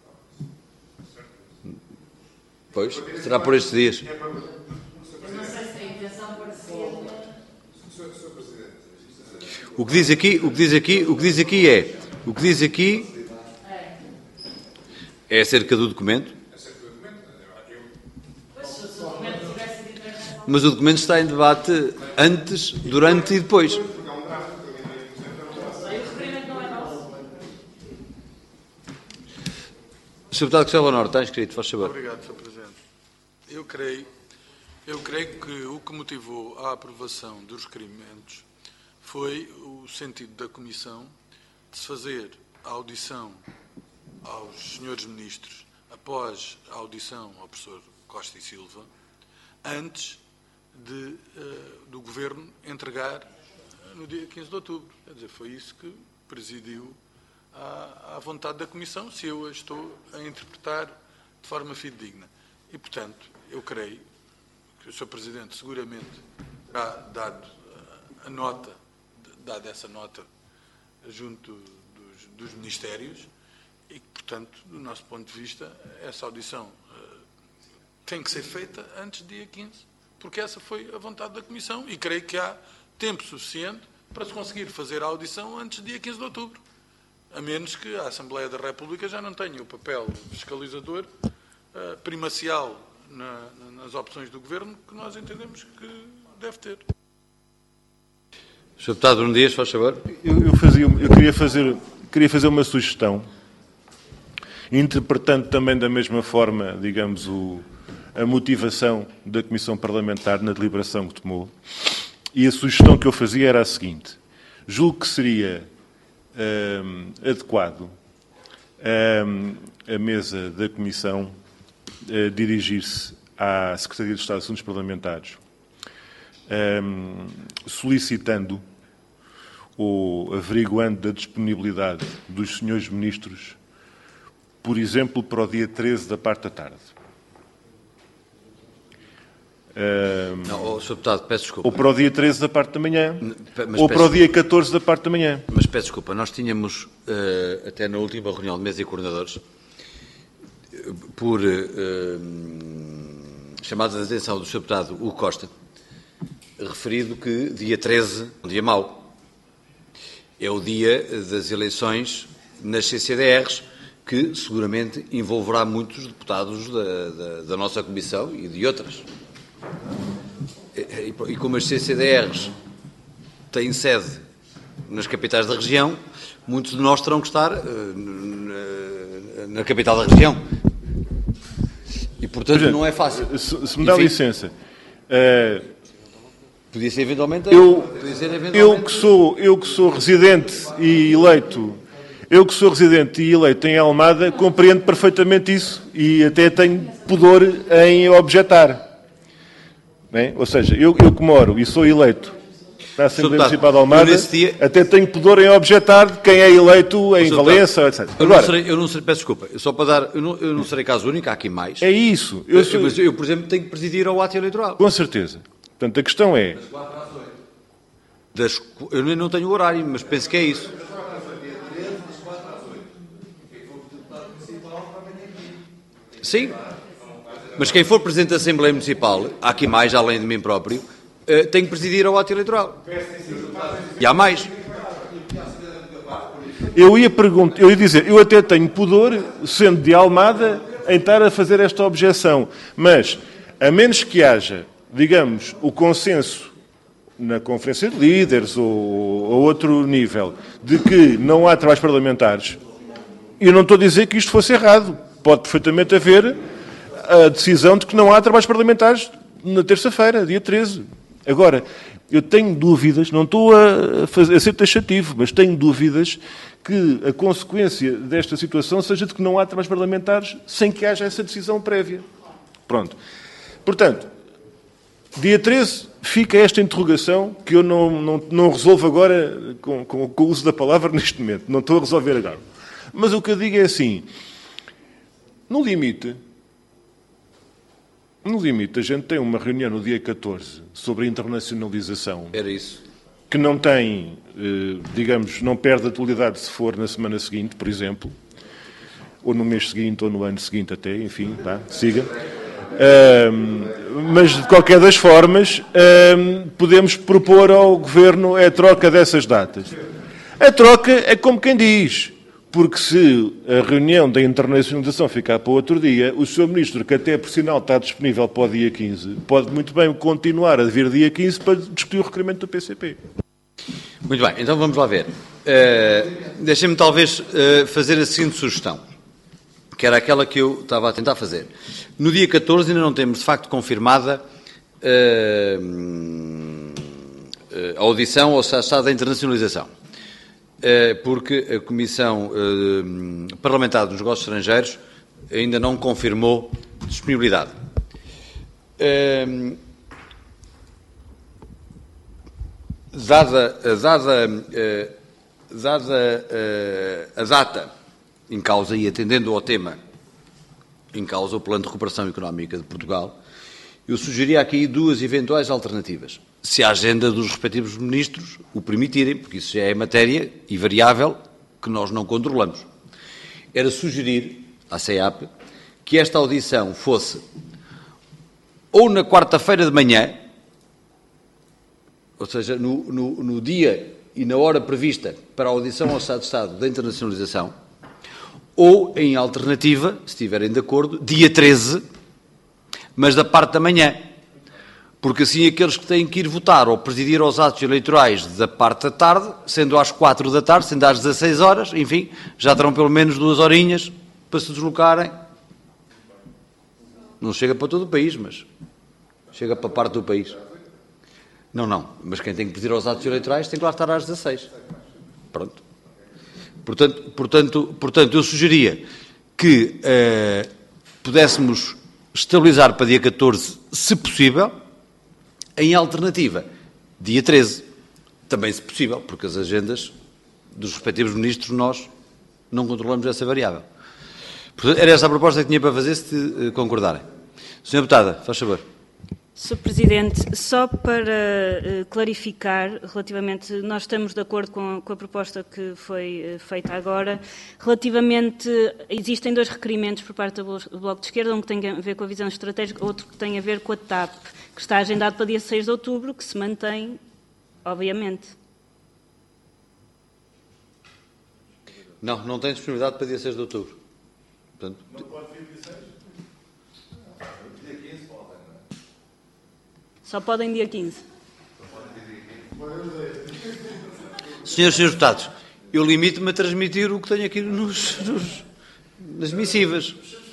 não sei se... Pois, será por estes dias. Eu não sei se O que diz aqui, o que diz aqui, o que diz aqui é, o que diz aqui é acerca do documento. Mas o documento está em debate antes, durante e depois. senhor Deputado Cristóvão Honor, está inscrito, faz favor. Obrigado, senhor Presidente. Eu creio, eu creio que o que motivou a aprovação dos requerimentos foi o sentido da Comissão de se fazer a audição aos senhores ministros após a audição ao professor Costa e Silva, antes de, uh, do Governo entregar no dia quinze de outubro. Quer dizer, foi isso que presidiu à, à vontade da Comissão, se eu a estou a interpretar de forma fidedigna. E, portanto, eu creio que o senhor Presidente seguramente terá dado a, a nota, dado essa nota junto dos, dos Ministérios e que, portanto, do nosso ponto de vista, essa audição uh, tem que ser feita antes do dia quinze, porque essa foi a vontade da Comissão e creio que há tempo suficiente para se conseguir fazer a audição antes do dia quinze de outubro, a menos que a Assembleia da República já não tenha o papel fiscalizador uh, primacial na, nas opções do Governo que nós entendemos que deve ter. senhor Deputado Bruno Dias, faz favor. Eu, eu, fazia, eu queria, fazer, queria fazer uma sugestão, interpretando também da mesma forma, digamos, o, a motivação da Comissão Parlamentar na deliberação que tomou. E a sugestão que eu fazia era a seguinte: julgo que seria hum, adequado hum, a mesa da Comissão uh, dirigir-se à Secretaria de Estado de Assuntos Parlamentares, hum, solicitando ou averiguando da disponibilidade dos senhores ministros, por exemplo, para o dia treze da parte da tarde. Um, não, oh, senhor Deputado, peço desculpa. Ou para o dia treze da parte da manhã, mas ou peço, para o dia catorze da parte da manhã. Mas peço desculpa, nós tínhamos, uh, até na última reunião de mesa e coordenadores, por uh, chamada de atenção do senhor Deputado Hugo Costa, referido que dia treze é um dia mau. É o dia das eleições nas C C D Rs, que seguramente envolverá muitos deputados da, da, da nossa Comissão e de outras. E, e como as C C D Rs têm sede nas capitais da região, muitos de nós terão que estar uh, na, na capital da região. E, portanto, Presidente, não é fácil. Se, se me dá Enfim, licença... Uh... Podia ser eventualmente... Eu, podia ser eventualmente... eu, que sou, eu que sou residente e eleito... Eu que sou residente e eleito em Almada, compreendo perfeitamente isso e até tenho pudor em objetar. Bem? Ou seja, eu, eu que moro e sou eleito na Assembleia Municipal de Almada, dia... até tenho pudor em objetar de quem é eleito em Valença, etcétera. Eu Agora, não serei, eu não serei, peço desculpa, só para dar, eu não, eu não serei caso único, há aqui mais. É isso. Eu, sou... eu, eu, por exemplo, tenho que presidir ao ato eleitoral. Com certeza. Portanto, a questão é... Das quatro às oito. Das... Eu não tenho horário, mas penso que é isso. Sim, mas quem for Presidente da Assembleia Municipal, há aqui mais, além de mim próprio, uh, tem que presidir ao ato eleitoral. E há mais. Eu ia perguntar, eu ia dizer, eu até tenho pudor, sendo de Almada, em estar a fazer esta objeção, mas, a menos que haja, digamos, o consenso na Conferência de Líderes ou a outro nível, de que não há trabalhos parlamentares, eu não estou a dizer que isto fosse errado. Pode perfeitamente haver a decisão de que não há trabalhos parlamentares na terça-feira, dia treze. Agora, eu tenho dúvidas, não estou a, fazer, a ser taxativo, mas tenho dúvidas que a consequência desta situação seja de que não há trabalhos parlamentares sem que haja essa decisão prévia. Pronto. Portanto, dia treze fica esta interrogação que eu não, não, não resolvo agora com, com, com o uso da palavra neste momento. Não estou a resolver agora. Mas o que eu digo é assim... No limite, no limite, a gente tem uma reunião no dia catorze sobre a internacionalização. Era isso. Que não tem, digamos, não perde a atualidade se for na semana seguinte, por exemplo, ou no mês seguinte, ou no ano seguinte até, enfim, tá, siga. Uh, mas, de qualquer das formas, uh, podemos propor ao Governo a troca dessas datas. A troca é como quem diz, porque se a reunião da internacionalização ficar para outro dia, o senhor Ministro, que até por sinal está disponível para o dia quinze, pode muito bem continuar a vir dia quinze para discutir o requerimento do P C P. Muito bem, então vamos lá ver. Uh, Deixem-me talvez uh, fazer a seguinte sugestão, que era aquela que eu estava a tentar fazer. No dia catorze ainda não temos, de facto, confirmada uh, uh, a audição ao Estado da Internacionalização, uh, porque a Comissão uh, Parlamentar dos Negócios Estrangeiros ainda não confirmou disponibilidade. Uh, dada, dada, uh, dada uh, a data em causa e atendendo ao tema em causa, o Plano de Recuperação Económica de Portugal, eu sugeria aqui duas eventuais alternativas. Se a agenda dos respectivos ministros o permitirem, porque isso já é matéria e variável que nós não controlamos. Era sugerir à C E A P que esta audição fosse ou na quarta-feira de manhã, ou seja, no, no, no dia e na hora prevista para a audição ao Estado de Estado da Internacionalização, ou, em alternativa, se estiverem de acordo, dia treze, mas da parte da manhã. Porque assim aqueles que têm que ir votar ou presidir aos atos eleitorais da parte da tarde, sendo às quatro da tarde, sendo às dezasseis horas, enfim, já terão pelo menos duas horinhas para se deslocarem. Não chega para todo o país, mas chega para parte do país. Não, não, mas quem tem que presidir aos atos eleitorais tem que lá estar às dezasseis. Pronto. Portanto, portanto, portanto, eu sugeria que uh, pudéssemos estabilizar para dia catorze, se possível, em alternativa, dia treze, também se possível, porque as agendas dos respectivos ministros nós não controlamos essa variável. Portanto, era essa a proposta que tinha para fazer, se uh, concordarem. senhora Deputada, faz favor. senhor Presidente, só para uh, clarificar, relativamente, nós estamos de acordo com, com a proposta que foi uh, feita agora. Relativamente, existem dois requerimentos por parte do Bloco de Esquerda, um que tem a ver com a visão estratégica, outro que tem a ver com a T A P, que está agendado para dia seis de outubro, que se mantém, obviamente. Não, não tem disponibilidade para dia seis de outubro. Portanto, não pode vir dia seis? Só podem dia quinze. Senhores e senhores deputados, eu limito-me a transmitir o que tenho aqui nos, nos, nas missivas.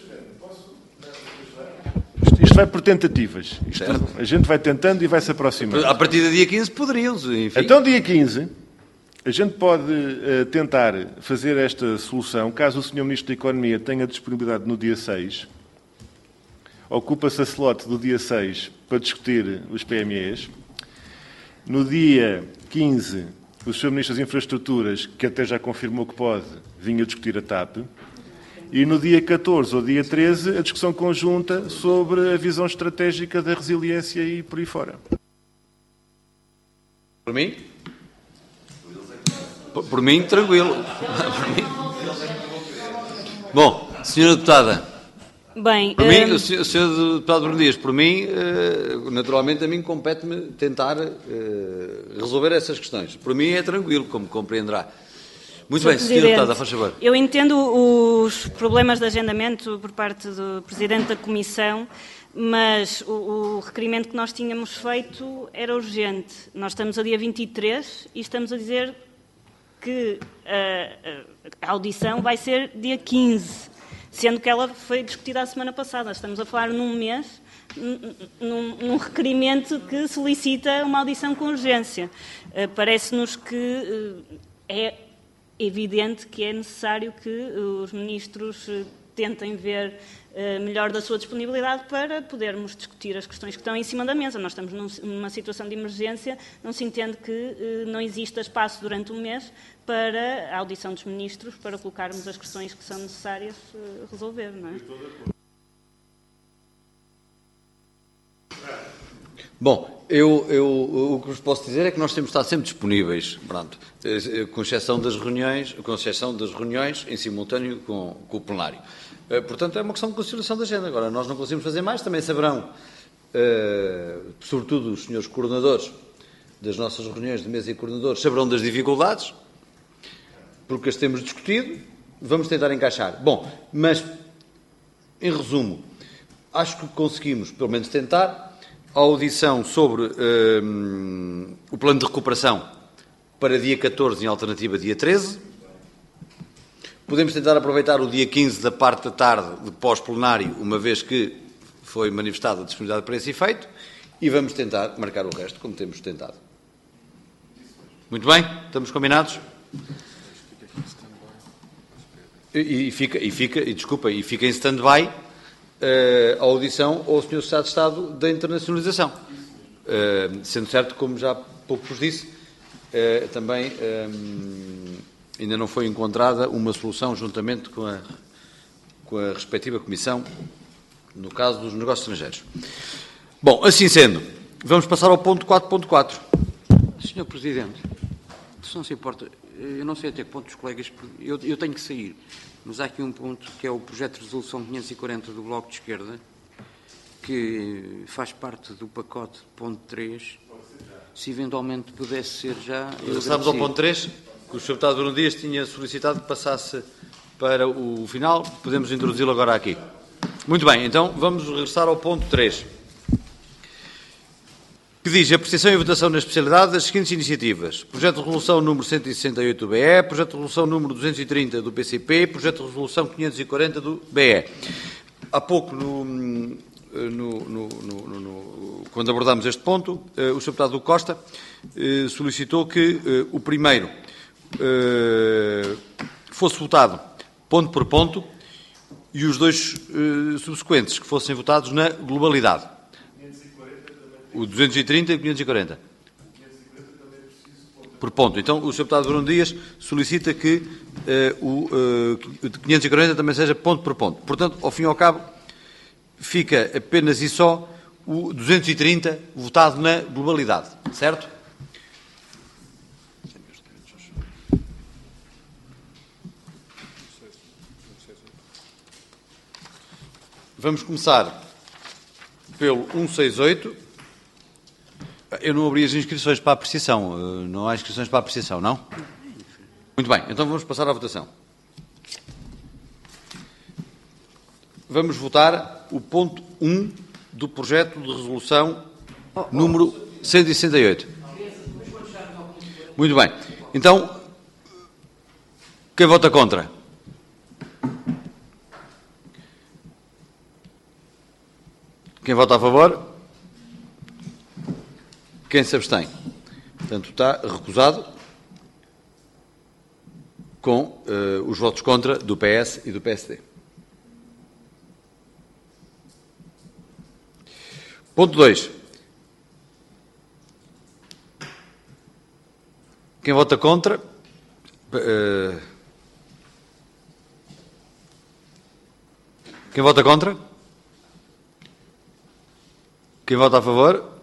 Isto, isto vai por tentativas. Isto, a gente vai tentando e vai se aproximando. A partir do dia quinze poderiam, enfim. Então, dia quinze, a gente pode uh, tentar fazer esta solução, caso o senhor Ministro da Economia tenha disponibilidade no dia seis. Ocupa-se a slot do dia seis para discutir os P M Es. No dia quinze, o senhor Ministro das Infraestruturas, que até já confirmou que pode, vinha discutir a T A P. E no dia catorze ou dia treze, a discussão conjunta sobre a visão estratégica da resiliência e por aí fora. Por mim? Por, por mim, tranquilo. Por mim. Bom, senhora Deputada. Bem, por mim, um... o senhor, o senhor Deputado Bruno Dias, por mim, naturalmente a mim compete-me tentar resolver essas questões. Por mim é tranquilo, como compreenderá. Muito senhor bem, senhora Deputada, faz favor. Eu entendo os problemas de agendamento por parte do Presidente da Comissão, mas o, o requerimento que nós tínhamos feito era urgente. Nós estamos a dia vinte e três e estamos a dizer que a, a audição vai ser dia quinze. Sendo que ela foi discutida a semana passada. Estamos a falar num mês, num, num requerimento que solicita uma audição com urgência. Uh, parece-nos que uh, é evidente que é necessário que os ministros uh, tentem ver uh, melhor da sua disponibilidade para podermos discutir as questões que estão em cima da mesa. Nós estamos num, numa situação de emergência, não se entende que uh, não exista espaço durante um mês para a audição dos ministros, para colocarmos as questões que são necessárias uh, resolver, não é? Bom, eu, eu, o que vos posso dizer é que nós temos estado sempre disponíveis, pronto, com exceção das reuniões, com exceção das reuniões em simultâneo com, com o plenário. Portanto, é uma questão de consideração da agenda. Agora, nós não conseguimos fazer mais, também saberão, eh, sobretudo os senhores coordenadores das nossas reuniões de mesa e coordenadores, saberão das dificuldades, porque as temos discutido, vamos tentar encaixar. Bom, mas, em resumo, acho que conseguimos, pelo menos tentar, a audição sobre eh, o plano de recuperação para dia catorze, em alternativa dia treze. Podemos tentar aproveitar o dia quinze da parte da tarde de pós-plenário, uma vez que foi manifestada a disponibilidade para esse efeito, e vamos tentar marcar o resto, como temos tentado. Muito bem? Estamos combinados? E, e fica, e fica, e desculpa, e fica em stand-by uh, a audição ao senhor Secretário de Estado da Internacionalização. Uh, sendo certo, como já há pouco vos disse, uh, também um, ainda não foi encontrada uma solução juntamente com a, com a respectiva Comissão, no caso dos negócios estrangeiros. Bom, assim sendo, vamos passar ao ponto quatro ponto quatro. senhor Presidente, se não se importa, eu não sei até que ponto os colegas, eu, eu tenho que sair, mas há aqui um ponto que é o projeto de resolução quinhentos e quarenta do Bloco de Esquerda, que faz parte do pacote ponto três, se eventualmente pudesse ser já... Passamos ao ponto três, que o senhor Deputado Bruno Dias tinha solicitado que passasse para o final, podemos introduzi-lo agora aqui. Muito bem, então vamos regressar ao ponto três. Que diz apreciação e votação na especialidade das seguintes iniciativas. Projeto de resolução número cento e sessenta e oito do B E, projeto de resolução número duzentos e trinta do P C P, projeto de resolução quinhentos e quarenta do B E. Há pouco, no, no, no, no, no, quando abordámos este ponto, o senhor Deputado Costa solicitou que o primeiro fosse votado ponto por ponto e os dois subsequentes que fossem votados na globalidade. O duzentos e trinta e o quinhentos e quarenta. Por ponto. Então, o senhor Deputado Bruno Dias solicita que uh, o uh, quinhentos e quarenta também seja ponto por ponto. Portanto, ao fim e ao cabo, fica apenas e só o duzentos e trinta votado na globalidade. Certo? Vamos começar pelo cento e sessenta e oito. Eu não abri as inscrições para a apreciação. Não há inscrições para a apreciação, não? Muito bem, então vamos passar à votação. Vamos votar o ponto um do projeto de resolução número cento e sessenta e oito. Muito bem. Então, quem vota contra? Quem vota a favor? Quem se abstém? Portanto, está recusado com uh, os votos contra do P S e do P S D. Ponto dois. Quem vota contra? Uh, quem vota contra? Quem vota a favor?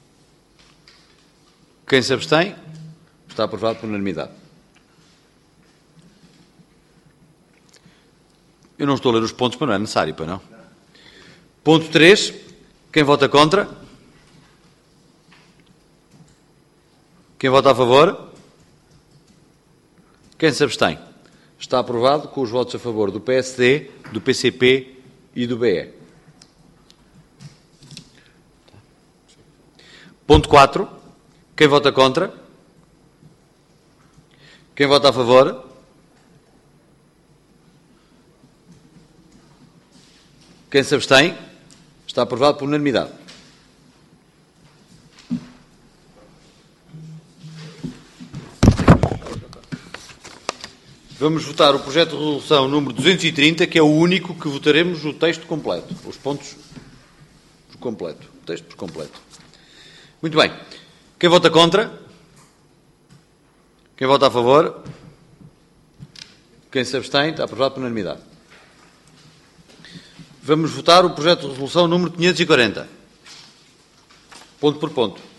Quem se abstém? Está aprovado por unanimidade. Eu não estou a ler os pontos, mas não é necessário, para não. Ponto três. Quem vota contra? Quem vota a favor? Quem se abstém? Está aprovado com os votos a favor do P S D, do P C P e do B E. Ponto quatro. Quem vota contra? Quem vota a favor? Quem se abstém? Está aprovado por unanimidade. Vamos votar o projeto de resolução número duzentos e trinta, que é o único que votaremos o texto completo. Os pontos por completo. O texto por completo. Muito bem. Quem vota contra? Quem vota a favor? Quem se abstém? Está aprovado por unanimidade. Vamos votar o projeto de resolução número quinhentos e quarenta. Ponto por ponto.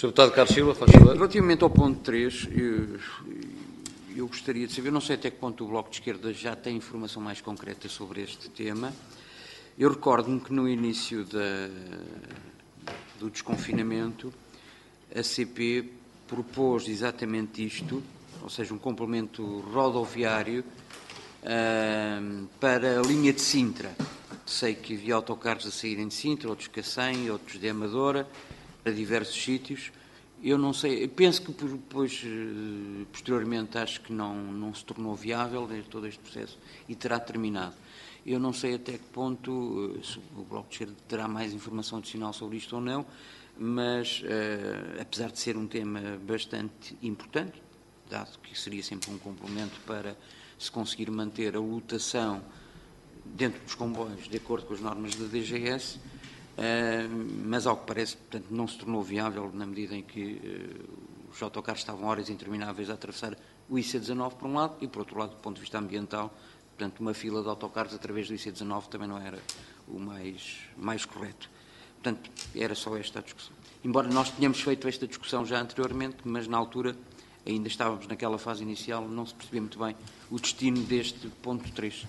senhor Deputado Carlos Silva, faz favor. Relativamente ao ponto três, eu, eu gostaria de saber, não sei até que ponto o Bloco de Esquerda já tem informação mais concreta sobre este tema. Eu recordo-me que no início da, do desconfinamento, a C P propôs exatamente isto, ou seja, um complemento rodoviário uh, para a linha de Sintra. Sei que havia autocarros a saírem de Sintra, outros de Cacém, outros de Amadora, para diversos sítios. Eu não sei, penso que depois, posteriormente, acho que não, não se tornou viável todo este processo e terá terminado. Eu não sei até que ponto se o Bloco de Esquerda terá mais informação adicional sobre isto ou não, mas, uh, apesar de ser um tema bastante importante, dado que seria sempre um complemento para se conseguir manter a lotação dentro dos comboios, de acordo com as normas da D G S, uh, mas, ao que parece, portanto, não se tornou viável na medida em que uh, os autocarros estavam horas intermináveis a atravessar o I C dezanove por um lado e, por outro lado, do ponto de vista ambiental, portanto, uma fila de autocarros através do I C dezanove também não era o mais, mais correto. Portanto, era só esta a discussão. Embora nós tenhamos feito esta discussão já anteriormente, mas na altura ainda estávamos naquela fase inicial, não se percebia muito bem o destino deste ponto três.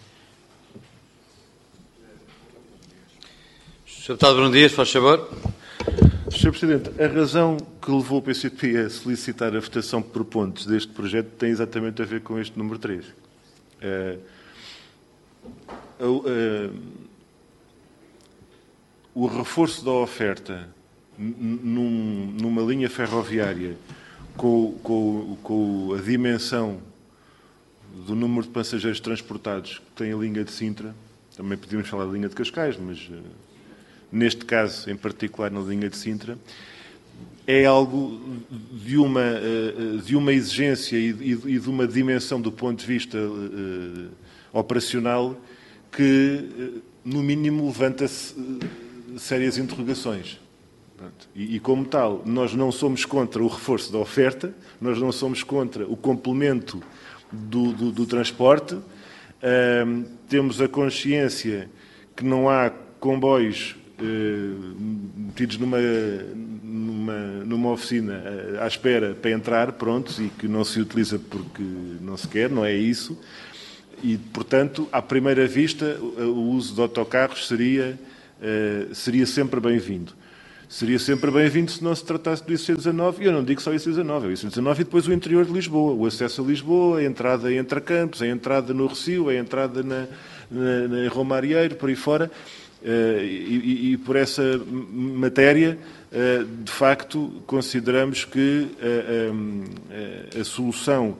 senhor Deputado Bruno Dias, faz favor. senhor Presidente, a razão que levou o P C P a solicitar a votação por pontos deste projeto tem exatamente a ver com este número três. Uh, uh, uh, o reforço da oferta num, numa linha ferroviária com, com, com a dimensão do número de passageiros transportados que tem a linha de Sintra, também podíamos falar da linha de Cascais, mas uh, neste caso, em particular na linha de Sintra, é algo de uma, uh, de uma exigência e, e de uma dimensão do ponto de vista uh, operacional que, uh, no mínimo, levanta-se uh, sérias interrogações. Pronto. E, e, como tal, nós não somos contra o reforço da oferta, nós não somos contra o complemento do, do, do transporte, uh, temos a consciência que não há comboios uh, metidos numa, numa, numa oficina uh, à espera para entrar, prontos, e que não se utiliza porque não se quer, não é isso. E, portanto, à primeira vista, o uso de autocarros seria, uh, seria sempre bem-vindo. Seria sempre bem-vindo se não se tratasse do I C dezanove, e eu não digo só I C dezanove, é o I C dezanove e depois o interior de Lisboa, o acesso a Lisboa, a entrada entre Campos, a entrada no Recio, a entrada na, na, na Romarieiro, por aí fora, uh, e, e, e por essa matéria, uh, de facto, consideramos que uh, um, a solução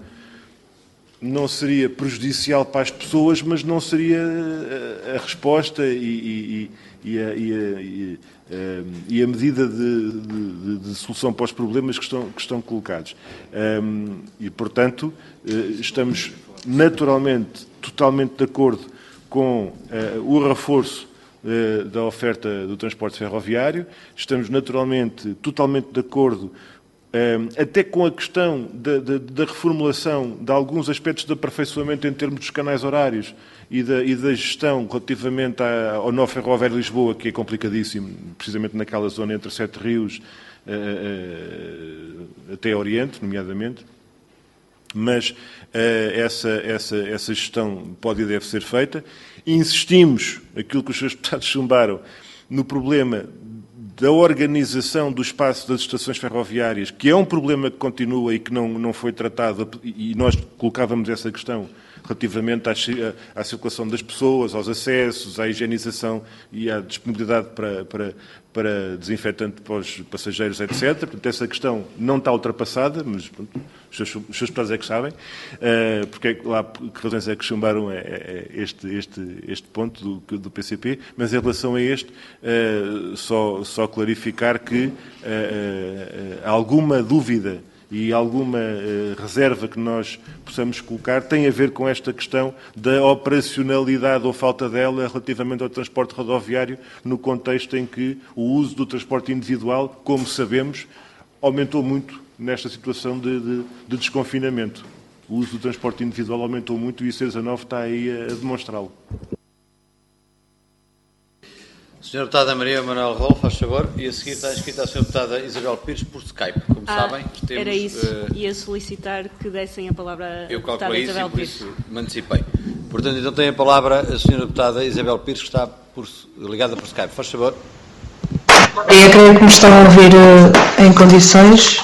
não seria prejudicial para as pessoas, mas não seria a, a resposta e, e, e, a, e, a, e, a, e a medida de, de, de solução para os problemas que estão, que estão colocados. Um, e, portanto, estamos naturalmente totalmente de acordo com uh, o reforço uh, da oferta do transporte ferroviário, estamos naturalmente totalmente de acordo até com a questão da, da, da reformulação de alguns aspectos de aperfeiçoamento em termos dos canais horários e da, e da gestão relativamente à, ao novo ferroviário de Lisboa, que é complicadíssimo, precisamente naquela zona entre Sete Rios uh, uh, até Oriente, nomeadamente. Mas uh, essa, essa, essa gestão pode e deve ser feita. Insistimos, aquilo que os senhores deputados chumbaram, no problema da organização do espaço das estações ferroviárias, que é um problema que continua e que não, não foi tratado, e nós colocávamos essa questão relativamente à, à circulação das pessoas, aos acessos, à higienização e à disponibilidade para, para, para desinfetante para os passageiros, etcétera. Portanto, essa questão não está ultrapassada, mas pronto, os seus, os seus deputados é que sabem, uh, porque é, lá que razões é que chumbaram é, é este, este, este ponto do, do P C P, mas em relação a este, uh, só, só clarificar que uh, uh, alguma dúvida e alguma uh, reserva que nós possamos colocar tem a ver com esta questão da operacionalidade ou falta dela relativamente ao transporte rodoviário, no contexto em que o uso do transporte individual, como sabemos, aumentou muito nesta situação de, de, de desconfinamento. O uso do transporte individual aumentou muito e o I C dezanove está aí a, a demonstrá-lo. senhora Deputada Maria Manuel Rolo, faz favor, e a seguir está inscrita a senhora Deputada Isabel Pires por Skype. Como ah, sabem, temos... Era isso, uh, ia solicitar que dessem a palavra à eu Deputada calculei isso Isabel e por Pires. isso me antecipei. Portanto, então tem a palavra a senhora Deputada Isabel Pires, que está por, ligada por Skype. Faz favor. Eu creio que me estão a ouvir uh, em condições.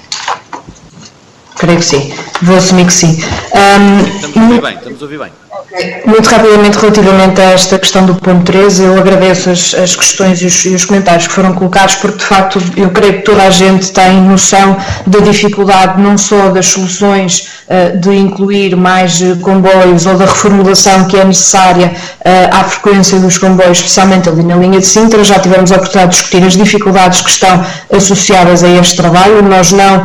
Creio que sim. Vou assumir que sim. Um, estamos a ouvir bem, estamos a ouvir bem. Muito rapidamente, relativamente a esta questão do ponto treze, eu agradeço as, as questões e os, e os comentários que foram colocados, porque de facto eu creio que toda a gente tem noção da dificuldade não só das soluções uh, de incluir mais uh, comboios ou da reformulação que é necessária uh, à frequência dos comboios, especialmente ali na linha de Sintra. Já tivemos a oportunidade de discutir as dificuldades que estão associadas a este trabalho. Nós não,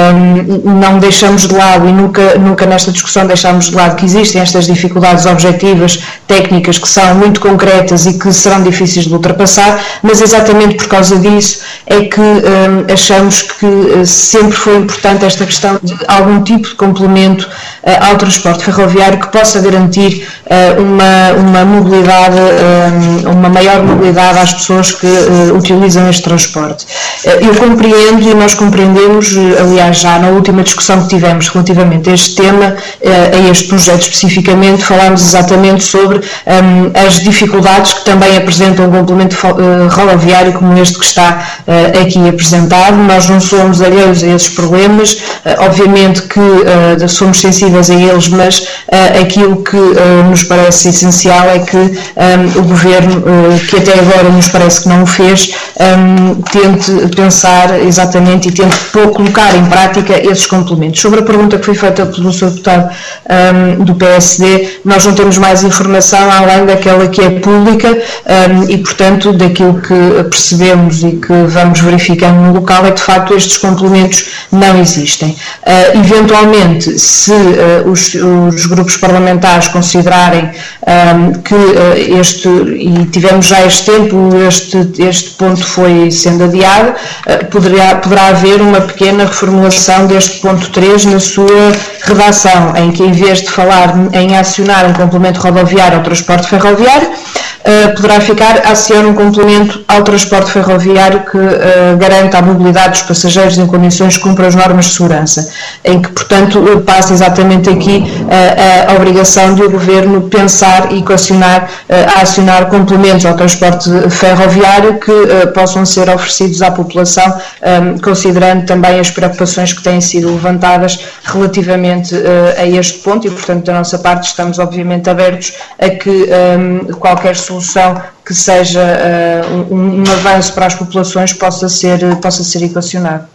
um, não deixamos de lado e nunca, nunca nesta discussão deixamos de lado que existem estas dificuldades objetivas, técnicas, que são muito concretas e que serão difíceis de ultrapassar, mas exatamente por causa disso é que um, achamos que uh, sempre foi importante esta questão de algum tipo de complemento uh, ao transporte ferroviário que possa garantir uh, uma, uma mobilidade, um, uma maior mobilidade às pessoas que uh, utilizam este transporte. Uh, eu compreendo e nós compreendemos, uh, aliás já na última discussão que tivemos relativamente a este tema, uh, a este projeto especificamente, falámos exatamente sobre um, as dificuldades que também apresentam um complemento uh, rodoviário como este que está uh, aqui apresentado. Nós não somos alheios a esses problemas, uh, obviamente que uh, somos sensíveis a eles, mas uh, aquilo que uh, nos parece essencial é que um, o Governo, uh, que até agora nos parece que não o fez, um, tente pensar exatamente e tente colocar em prática esses complementos. Sobre a pergunta que foi feita pelo senhor Deputado um, do P S D, nós não temos mais informação além daquela que é pública um, e, portanto, daquilo que percebemos e que vamos verificando no local é que, de facto, estes complementos não existem. Uh, eventualmente, se uh, os, os grupos parlamentares considerarem um, que uh, este, e tivemos já este tempo, este, este ponto foi sendo adiado, uh, poderá, poderá haver uma pequena reformulação deste ponto três na sua redação, em que, em vez de falar em acionar um complemento rodoviário ao transporte ferroviário, uh, poderá ficar a acionar um complemento ao transporte ferroviário que uh, garanta a mobilidade dos passageiros em condições que cumpram as normas de segurança, em que, portanto, passa exatamente aqui uh, a obrigação de o Governo pensar e acionar, uh, a acionar complementos ao transporte ferroviário que uh, possam ser oferecidos à população, um, considerando também as preocupações que têm sido levantadas relativamente uh, a este ponto e, portanto, da nossa parte estamos obviamente abertos a que um, qualquer solução que seja uh, um, um avanço para as populações possa ser, possa ser equacionado.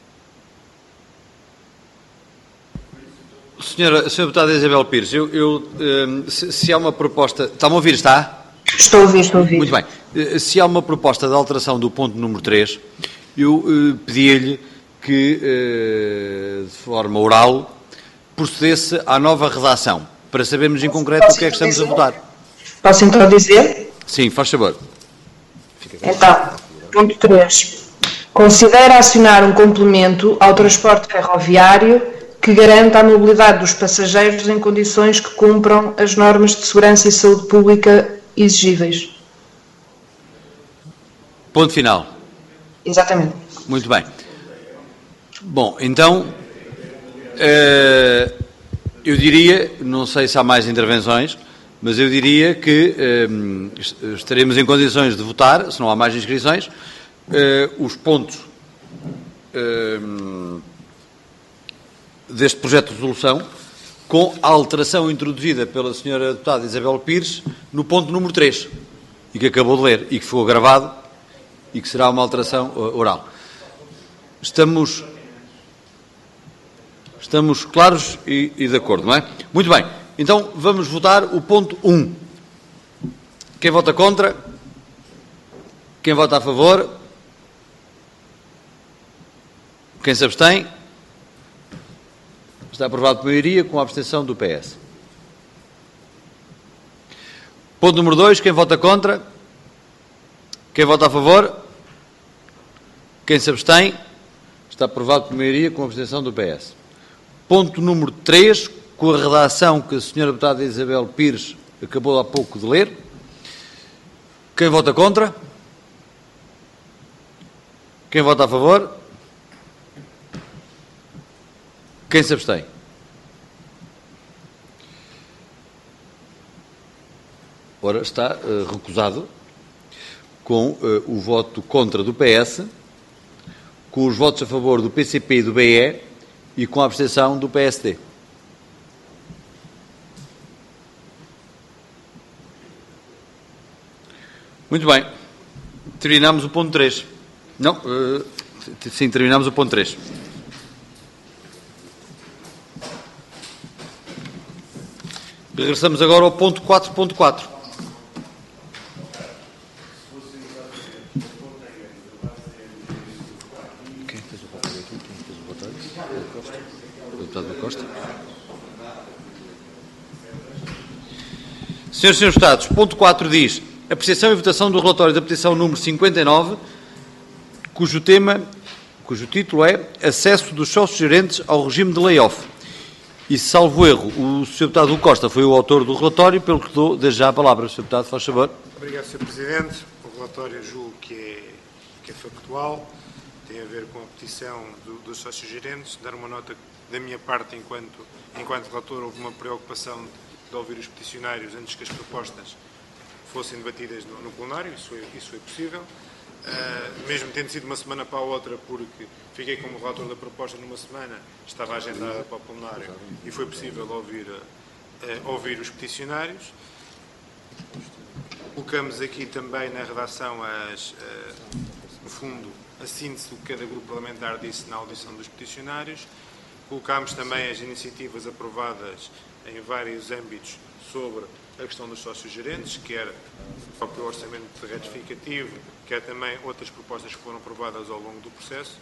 Senhora, senhora Deputada Isabel Pires, eu, eu, um, se, se há uma proposta... Está-me a ouvir, está? Estou a ouvir, estou a ouvir. Muito bem. Se há uma proposta de alteração do ponto número três, eu uh, pedia-lhe que, uh, de forma oral, procedesse à nova redação, para sabermos em concreto o que é que estamos a votar. Posso então dizer? Sim, faz favor. Então, ponto três. Considera acionar um complemento ao transporte ferroviário que garanta a mobilidade dos passageiros em condições que cumpram as normas de segurança e saúde pública exigíveis. Ponto final. Exatamente. Muito bem. Bom, então, uh, eu diria, não sei se há mais intervenções, mas eu diria que um, estaremos em condições de votar, se não há mais inscrições, uh, os pontos uh, deste projeto de resolução com a alteração introduzida pela senhora Deputada Isabel Pires no ponto número três, e que acabou de ler, e que ficou gravado, e que será uma alteração uh, oral. Estamos, estamos claros e, e de acordo, não é? Muito bem. Então, vamos votar o ponto um. Quem vota contra? Quem vota a favor? Quem se abstém? Está aprovado por maioria, com a abstenção do P S. Ponto número dois. Quem vota contra? Quem vota a favor? Quem se abstém? Está aprovado por maioria, com a abstenção do P S. Ponto número três. Com a redação que a senhora Deputada Isabel Pires acabou há pouco de ler. Quem vota contra? Quem vota a favor? Quem se abstém? Ora, está uh, recusado, com uh, o voto contra do P S, com os votos a favor do P C P e do B E e com a abstenção do P S D. Muito bem. Terminamos o ponto três. Não, uh, sim, terminamos o ponto três. Regressamos agora ao ponto quatro ponto quatro. Quem fez o voto aqui? Quem fez o voto aqui? O deputado da Costa. Senhores e senhores deputados, ponto quatro diz: apreciação e votação do relatório da petição número cinquenta e nove, cujo tema, cujo título é Acesso dos sócios-gerentes ao regime de layoff. E, salvo erro, o senhor Deputado do Costa foi o autor do relatório, pelo que dou desde já a palavra. senhor Deputado, faz favor. Obrigado, senhor Presidente. O relatório julgo que é, que é factual, tem a ver com a petição do, dos sócios-gerentes. Dar uma nota da minha parte, enquanto, enquanto relator, houve uma preocupação de ouvir os peticionários antes que as propostas fossem debatidas no, no plenário, isso foi, isso foi possível. Uh, mesmo tendo sido uma semana para a outra, porque fiquei como relator da proposta numa semana, estava agendada para o plenário e foi possível ouvir, uh, uh, ouvir os peticionários. Colocamos aqui também na redação, as, uh, no fundo, a síntese do que cada grupo parlamentar disse na audição dos peticionários. Colocámos também as iniciativas aprovadas em vários âmbitos sobre a questão dos sócios-gerentes, quer o próprio orçamento retificativo, quer também outras propostas que foram aprovadas ao longo do processo.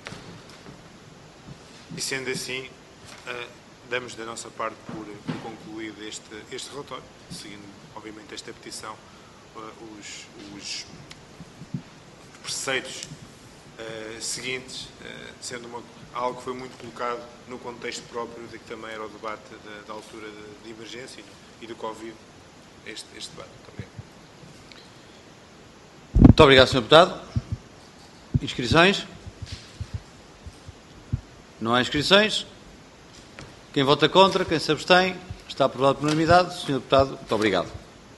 E, sendo assim, uh, damos da nossa parte por, por concluído este, este relatório, seguindo, obviamente, esta petição, uh, os, os preceitos uh, seguintes, uh, sendo uma, algo que foi muito colocado no contexto próprio de que também era o debate da, da altura de, de emergência e do Covid, este, este debate também. Muito obrigado, senhor Deputado. Inscrições? Não há inscrições. Quem vota contra, quem se abstém, está aprovado por unanimidade. senhor Deputado, muito obrigado.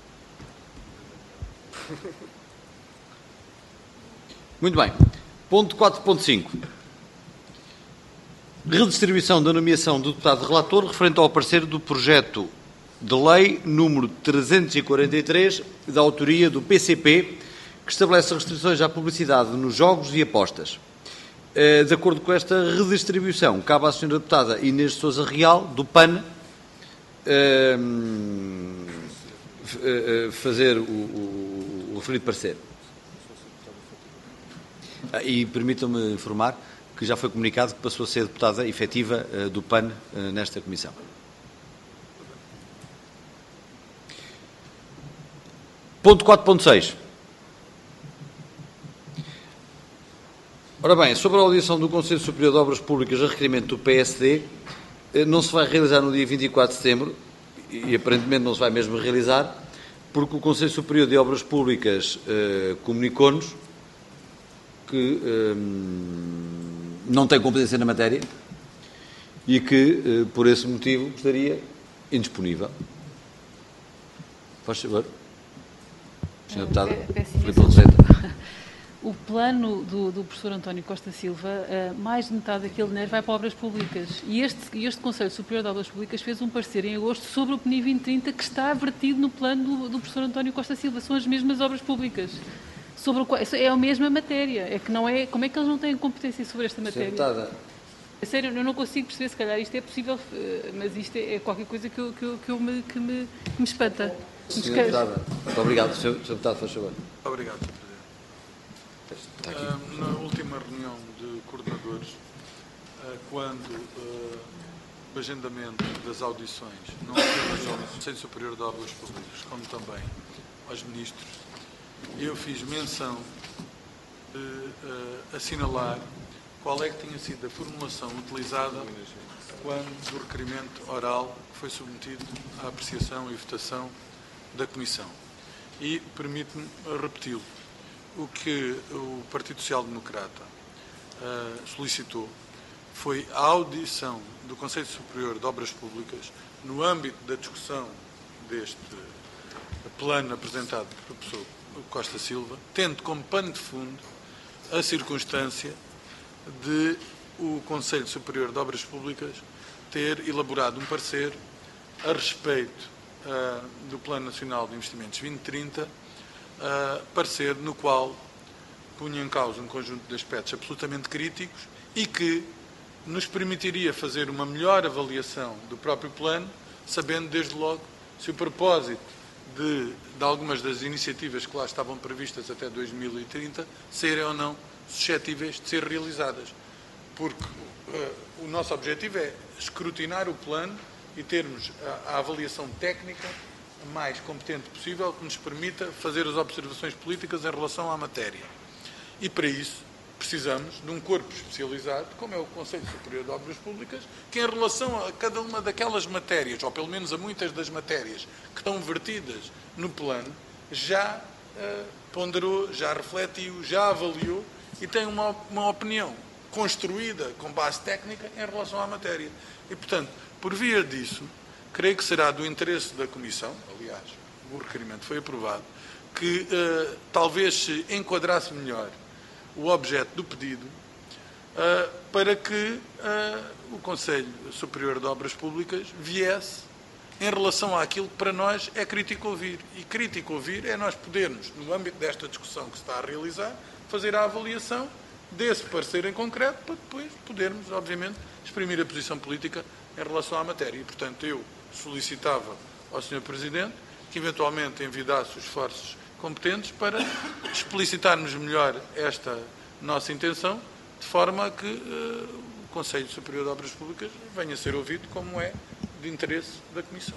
Muito bem. Ponto quatro ponto cinco. Redistribuição da nomeação do deputado relator referente ao parecer do projeto de lei número trezentos e quarenta e três, da autoria do P C P, que estabelece restrições à publicidade nos jogos e apostas. De acordo com esta redistribuição, cabe à senhora deputada Inês de Sousa Real, do P A N, fazer o, o, o referido parecer. E permitam-me informar que já foi comunicado que passou a ser deputada efetiva do P A N nesta comissão. Ponto quatro ponto seis. Ora bem, sobre a audição do Conselho Superior de Obras Públicas a requerimento do P S D, não se vai realizar no dia vinte e quatro de setembro, e aparentemente não se vai mesmo realizar, porque o Conselho Superior de Obras Públicas eh, comunicou-nos que eh, não tem competência na matéria e que, eh, por esse motivo, estaria indisponível. Faz favor. senhor Deputado Filipe Roseta. O plano do, do professor António Costa Silva, uh, mais de metade daquele dinheiro vai para obras públicas. E este, este Conselho Superior de Obras Públicas fez um parecer em agosto sobre o P N I vinte trinta que está vertido no plano do, do professor António Costa Silva. São as mesmas obras públicas. Sobre o qual, é a mesma matéria. É que não é, como é que eles não têm competência sobre esta matéria? Senhora Sério, eu não consigo perceber, se calhar isto é possível, mas isto é, é qualquer coisa que, eu, que, eu, que, eu me, que, me, que me espanta. senhora Deputada, muito obrigado. senhor Deputado, faz favor. Obrigado, Presidente. Uh, na última reunião de coordenadores, uh, quando uh, o agendamento das audições, não apenas ao Conselho Superior de Obras Públicas, como também aos ministros, eu fiz menção de uh, assinalar qual é que tinha sido a formulação utilizada quando do requerimento oral que foi submetido à apreciação e votação da Comissão. E permite-me repeti-lo. O que o Partido Social Democrata uh, solicitou foi a audição do Conselho Superior de Obras Públicas no âmbito da discussão deste plano apresentado pelo professor Costa Silva, tendo como pano de fundo a circunstância de o Conselho Superior de Obras Públicas ter elaborado um parecer a respeito uh, do Plano Nacional de Investimentos vinte trinta, uh, parecer no qual punha em causa um conjunto de aspectos absolutamente críticos e que nos permitiria fazer uma melhor avaliação do próprio plano, sabendo desde logo se o propósito de, de algumas das iniciativas que lá estavam previstas até dois mil e trinta serem ou não suscetíveis de ser realizadas. Porque uh, o nosso objetivo é escrutinar o plano e termos a, a avaliação técnica mais competente possível que nos permita fazer as observações políticas em relação à matéria. E para isso precisamos de um corpo especializado, como é o Conselho Superior de Obras Públicas, que em relação a cada uma daquelas matérias, ou pelo menos a muitas das matérias que estão vertidas no plano, já uh, ponderou, já refletiu, já avaliou e tem uma, uma opinião construída com base técnica em relação à matéria. E, portanto, por via disso, creio que será do interesse da Comissão, aliás, o requerimento foi aprovado, que uh, talvez se enquadrasse melhor o objeto do pedido uh, para que uh, o Conselho Superior de Obras Públicas viesse em relação àquilo que para nós é crítico ouvir. E crítico ouvir é nós podermos, no âmbito desta discussão que se está a realizar, fazer a avaliação desse parecer em concreto para depois podermos, obviamente, exprimir a posição política em relação à matéria. E, portanto, eu solicitava ao senhor Presidente que eventualmente envidasse os esforços competentes para explicitarmos melhor esta nossa intenção, de forma a que uh, o Conselho Superior de Obras Públicas venha a ser ouvido como é de interesse da Comissão.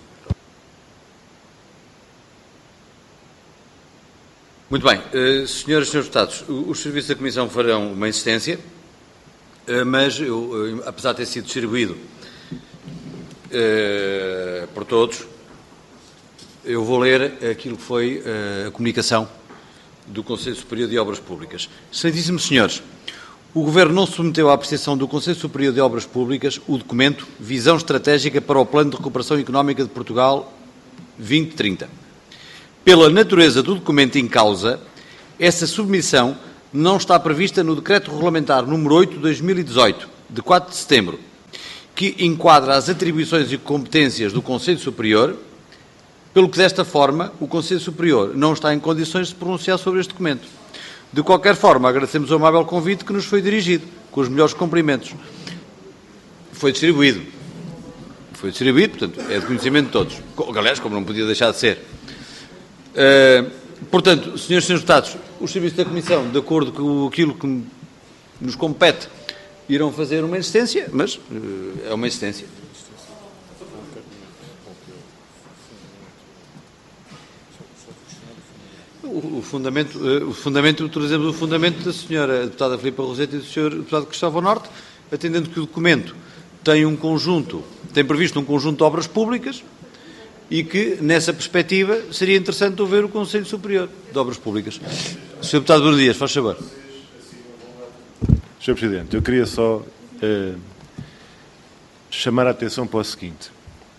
Muito bem. Uh, senhoras e senhores deputados, os serviços da Comissão farão uma insistência, uh, mas eu, uh, apesar de ter sido distribuído uh, por todos, eu vou ler aquilo que foi uh, a comunicação do Conselho Superior de Obras Públicas. Excelentíssimos senhores, o Governo não submeteu à apreciação do Conselho Superior de Obras Públicas o documento Visão Estratégica para o Plano de Recuperação Económica de Portugal vinte trinta. Pela natureza do documento em causa, essa submissão não está prevista no Decreto Regulamentar número oito de dois mil e dezoito, de quatro de setembro, que enquadra as atribuições e competências do Conselho Superior, pelo que, desta forma, o Conselho Superior não está em condições de se pronunciar sobre este documento. De qualquer forma, agradecemos o amável convite que nos foi dirigido, com os melhores cumprimentos. Foi distribuído. Foi distribuído, portanto, é de conhecimento de todos. Aliás, como não podia deixar de ser. Uh, portanto, senhores e senhores deputados, os serviços da Comissão, de acordo com aquilo que nos compete, irão fazer uma insistência, mas uh, é uma insistência. O fundamento, o fundamento, utilizamos o fundamento da senhora deputada Filipa Rosete e do senhor deputado Cristóvão Norte, atendendo que o documento tem um conjunto, tem previsto um conjunto de obras públicas e que, nessa perspectiva, seria interessante ouvir o Conselho Superior de Obras Públicas. senhor Deputado Bruno Dias, faz favor. senhor Presidente, eu queria só uh, chamar a atenção para o seguinte.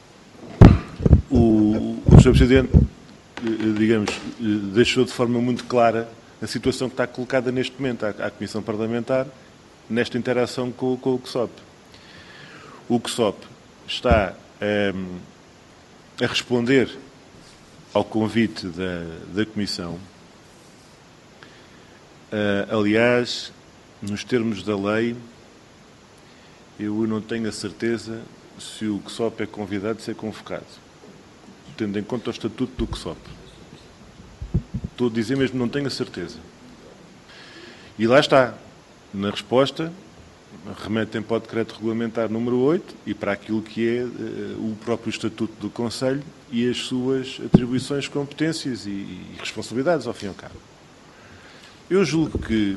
O, o senhor Presidente, digamos, deixou de forma muito clara a situação que está colocada neste momento à, à Comissão Parlamentar, nesta interação com, com o C S O P. O C S O P está um, a responder ao convite da, da Comissão. Uh, aliás, nos termos da lei, eu não tenho a certeza se o C S O P é convidado a ser convocado, tendo em conta o estatuto do C S O P. Estou a dizer mesmo, não tenho a certeza. E lá está, na resposta, remetem para o decreto regulamentar número oito e para aquilo que é uh, o próprio estatuto do Conselho e as suas atribuições, competências e, e responsabilidades, ao fim e ao cabo. Eu julgo que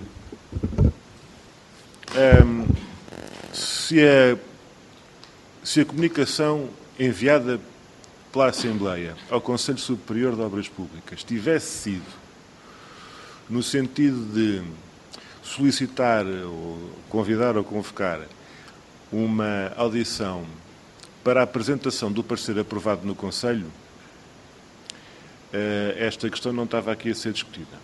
um, se, a, se a comunicação enviada pela Assembleia ao Conselho Superior de Obras Públicas tivesse sido no sentido de solicitar, ou convidar ou convocar uma audição para a apresentação do parecer aprovado no Conselho, esta questão não estava aqui a ser discutida.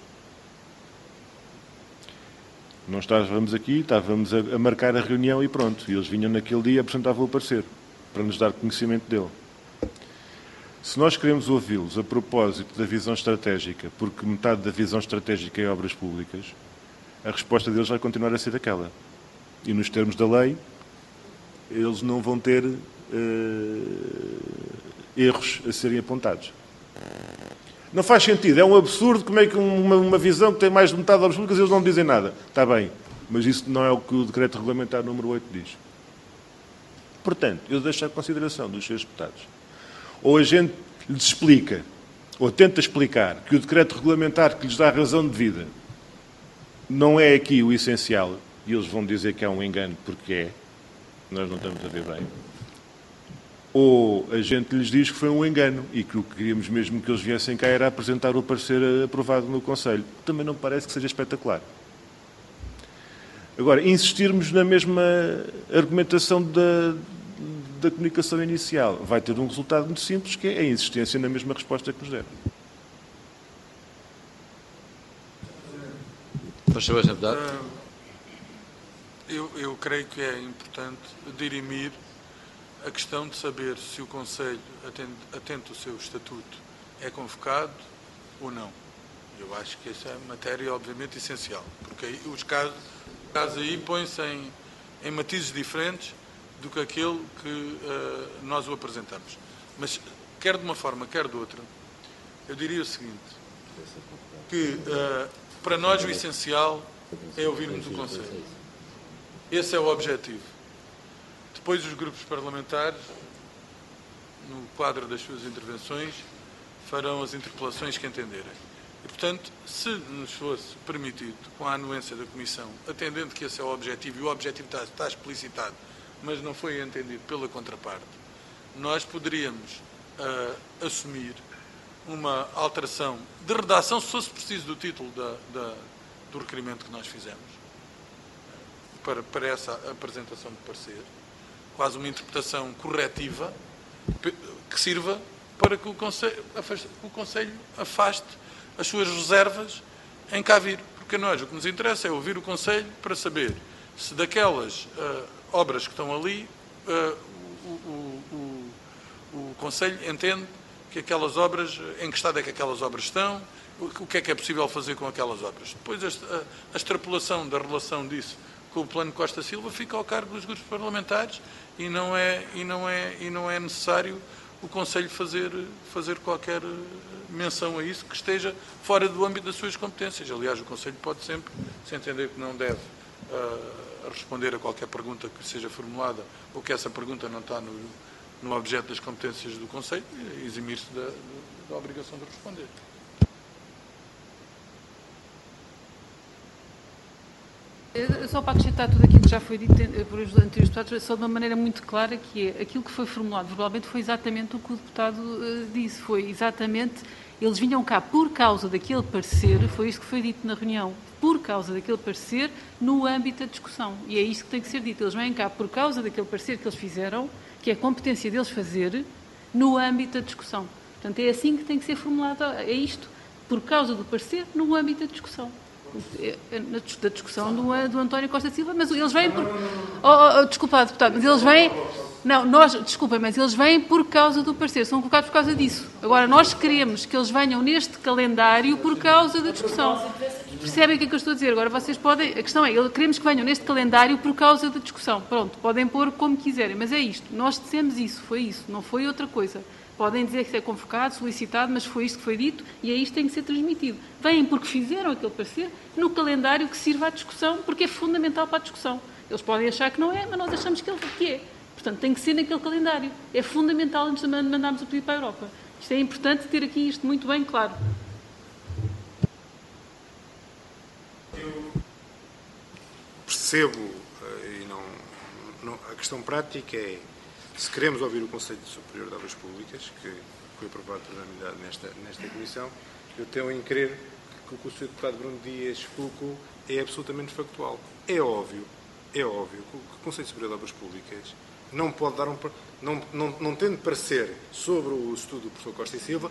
Não estávamos aqui, estávamos a marcar a reunião e pronto. E eles vinham naquele dia e apresentavam o parecer, para nos dar conhecimento dele. Se nós queremos ouvi-los a propósito da visão estratégica, porque metade da visão estratégica é obras públicas, a resposta deles vai continuar a ser aquela. E nos termos da lei, eles não vão ter uh, erros a serem apontados. Não faz sentido, é um absurdo como é que uma, uma visão que tem mais de metade das obras públicas eles não dizem nada. Está bem, mas isso não é o que o decreto regulamentar número oito diz. Portanto, eu deixo à consideração dos senhores deputados. Ou a gente lhes explica, ou tenta explicar, que o decreto regulamentar que lhes dá razão de vida não é aqui o essencial, e eles vão dizer que é um engano, porque é, nós não estamos a ver bem. Ou a gente lhes diz que foi um engano e que o que queríamos mesmo que eles viessem cá era apresentar o parecer aprovado no Conselho. Também não parece que seja espetacular. Agora, insistirmos na mesma argumentação da, da comunicação inicial vai ter um resultado muito simples, que é a insistência na mesma resposta que nos deram. Eu, eu creio que é importante dirimir a questão de saber se o Conselho, atento ao seu estatuto, é convocado ou não. Eu acho que essa é matéria, obviamente, essencial, porque aí, os casos, casos aí põem-se em, em matizes diferentes do que aquele que uh, nós o apresentamos. Mas, quer de uma forma, quer de outra, eu diria o seguinte, que uh, para nós o essencial é ouvirmos o Conselho. Esse é o objetivo. Depois os grupos parlamentares, no quadro das suas intervenções, farão as interpelações que entenderem. E, portanto, se nos fosse permitido, com a anuência da Comissão, atendendo que esse é o objetivo, e o objetivo está, está explicitado, mas não foi entendido pela contraparte, nós poderíamos uh, assumir uma alteração de redação, se fosse preciso, do título da, da, do requerimento que nós fizemos, para, para essa apresentação de parecer, quase uma interpretação corretiva que sirva para que o Conselho, afaste, o Conselho afaste as suas reservas em cá vir. Porque a nós o que nos interessa é ouvir o Conselho para saber se daquelas uh, obras que estão ali uh, o, o, o, o Conselho entende que aquelas obras, em que estado é que aquelas obras estão, o, o que é que é possível fazer com aquelas obras. Depois a, a, a extrapolação da relação disso com o plano Costa Silva fica ao cargo dos grupos parlamentares e não é, e não é, e não é necessário o Conselho fazer, fazer qualquer menção a isso que esteja fora do âmbito das suas competências. Aliás, o Conselho pode sempre, se entender que não deve uh, responder a qualquer pergunta que seja formulada ou que essa pergunta não está no, no objeto das competências do Conselho, eximir-se da, da obrigação de responder. Só para acrescentar tudo aquilo que já foi dito por os anteriores deputados, só de uma maneira muito clara, que é aquilo que foi formulado verbalmente foi exatamente o que o deputado uh, disse. Foi exatamente, eles vinham cá por causa daquele parecer, foi isso que foi dito na reunião, por causa daquele parecer no âmbito da discussão. E é isso que tem que ser dito. Eles vêm cá por causa daquele parecer que eles fizeram, que é a competência deles fazer, no âmbito da discussão. Portanto, é assim que tem que ser formulado, é isto, por causa do parecer, no âmbito da discussão. Da discussão do, do António Costa Silva, mas eles vêm por... Oh, oh, desculpa, deputado, mas eles vêm... Não, nós, desculpem, mas eles vêm por causa do parecer, são colocados por causa disso. Agora, nós queremos que eles venham neste calendário por causa da discussão. Percebem o que é que eu estou a dizer? Agora, vocês podem... A questão é, queremos que venham neste calendário por causa da discussão. Pronto, podem pôr como quiserem, mas é isto. Nós dissemos isso, foi isso, não foi outra coisa. Podem dizer que é convocado, solicitado, mas foi isto que foi dito e é isto que tem que ser transmitido. Vêm porque fizeram aquele parecer no calendário que sirva à discussão, porque é fundamental para a discussão. Eles podem achar que não é, mas nós achamos que é. Portanto, tem que ser naquele calendário. É fundamental antes de mandarmos o pedido para a Europa. Isto é importante ter aqui isto muito bem claro. Eu percebo, e não, não, a questão prática é, se queremos ouvir o Conselho Superior de Obras Públicas, que foi aprovado por unanimidade nesta, nesta Comissão, eu tenho em crer que que o senhor Deputado Bruno Dias colocou é absolutamente factual. É óbvio, é óbvio que o Conselho Superior de Obras Públicas não pode dar um... Não, não, não tendo parecer sobre o estudo do professor Costa e Silva...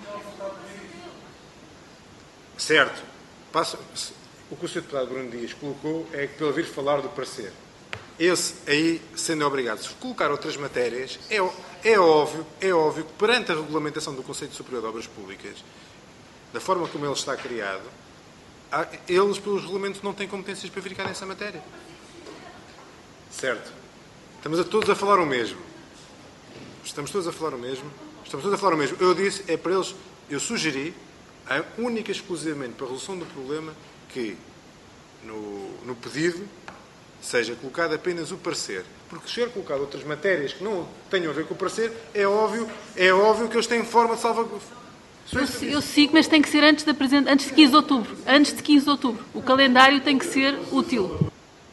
Certo. Passo, o que o senhor Deputado Bruno Dias colocou é que, pelo vir falar do parecer, esse aí, sendo obrigado, se colocar outras matérias, é, é, óbvio, é óbvio que perante a regulamentação do Conselho Superior de Obras Públicas, da forma como ele está criado, eles, pelos regulamentos, não têm competências para verificar nessa matéria. Certo. Estamos a todos a falar o mesmo. Estamos todos a falar o mesmo. Estamos todos a falar o mesmo. Eu disse, é para eles, eu sugeri, única e exclusivamente para a resolução do problema, que no, no pedido seja colocado apenas o parecer. Porque se for colocado outras matérias que não tenham a ver com o parecer, é óbvio, é óbvio que eles têm forma de salvaguarda. Eu, eu sigo, mas tem que ser antes de, antes de quinze de outubro. Antes de quinze de outubro. O calendário tem que ser útil.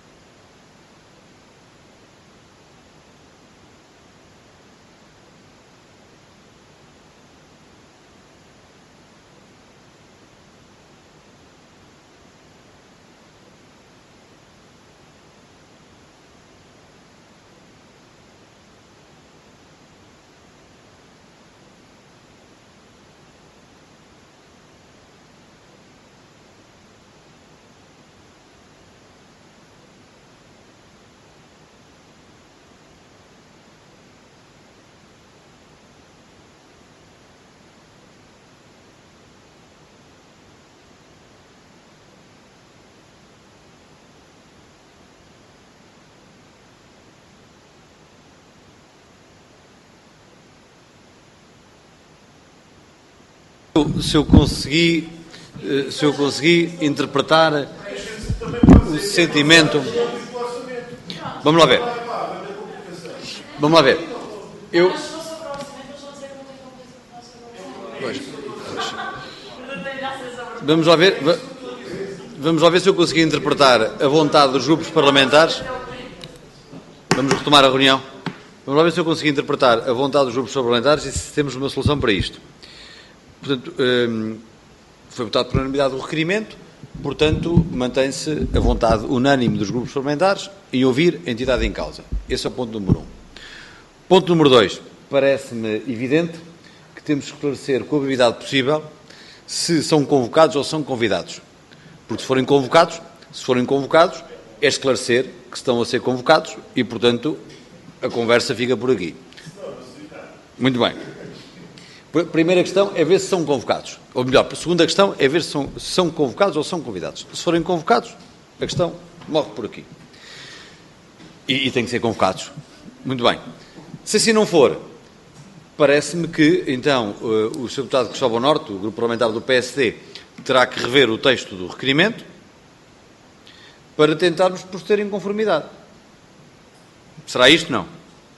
Se eu consegui, se eu consegui interpretar o sentimento... Vamos lá ver. Vamos lá ver. Eu... Pois, pois. Vamos lá ver... Vamos lá ver se eu consegui interpretar a vontade dos grupos parlamentares. Vamos retomar a reunião. Vamos lá ver se eu consegui interpretar a vontade dos grupos parlamentares e se temos uma solução para isto. Portanto, foi votado por unanimidade o requerimento, portanto, mantém-se a vontade unânime dos grupos parlamentares em ouvir a entidade em causa. Esse é o ponto número um. Ponto número dois. Parece-me evidente que temos que esclarecer com a brevidade possível se são convocados ou são convidados. Porque se forem convocados, se forem convocados, é esclarecer que estão a ser convocados e, portanto, a conversa fica por aqui. Muito bem. A primeira questão é ver se são convocados. Ou melhor, a segunda questão é ver se são, se são convocados ou são convidados. Se forem convocados, a questão morre por aqui. E, e têm que ser convocados. Muito bem. Se assim não for, parece-me que, então, o, o senhor Deputado Cristóvão Norte, o Grupo Parlamentar do P S D, terá que rever o texto do requerimento para tentarmos proceder em conformidade. Será isto? Não.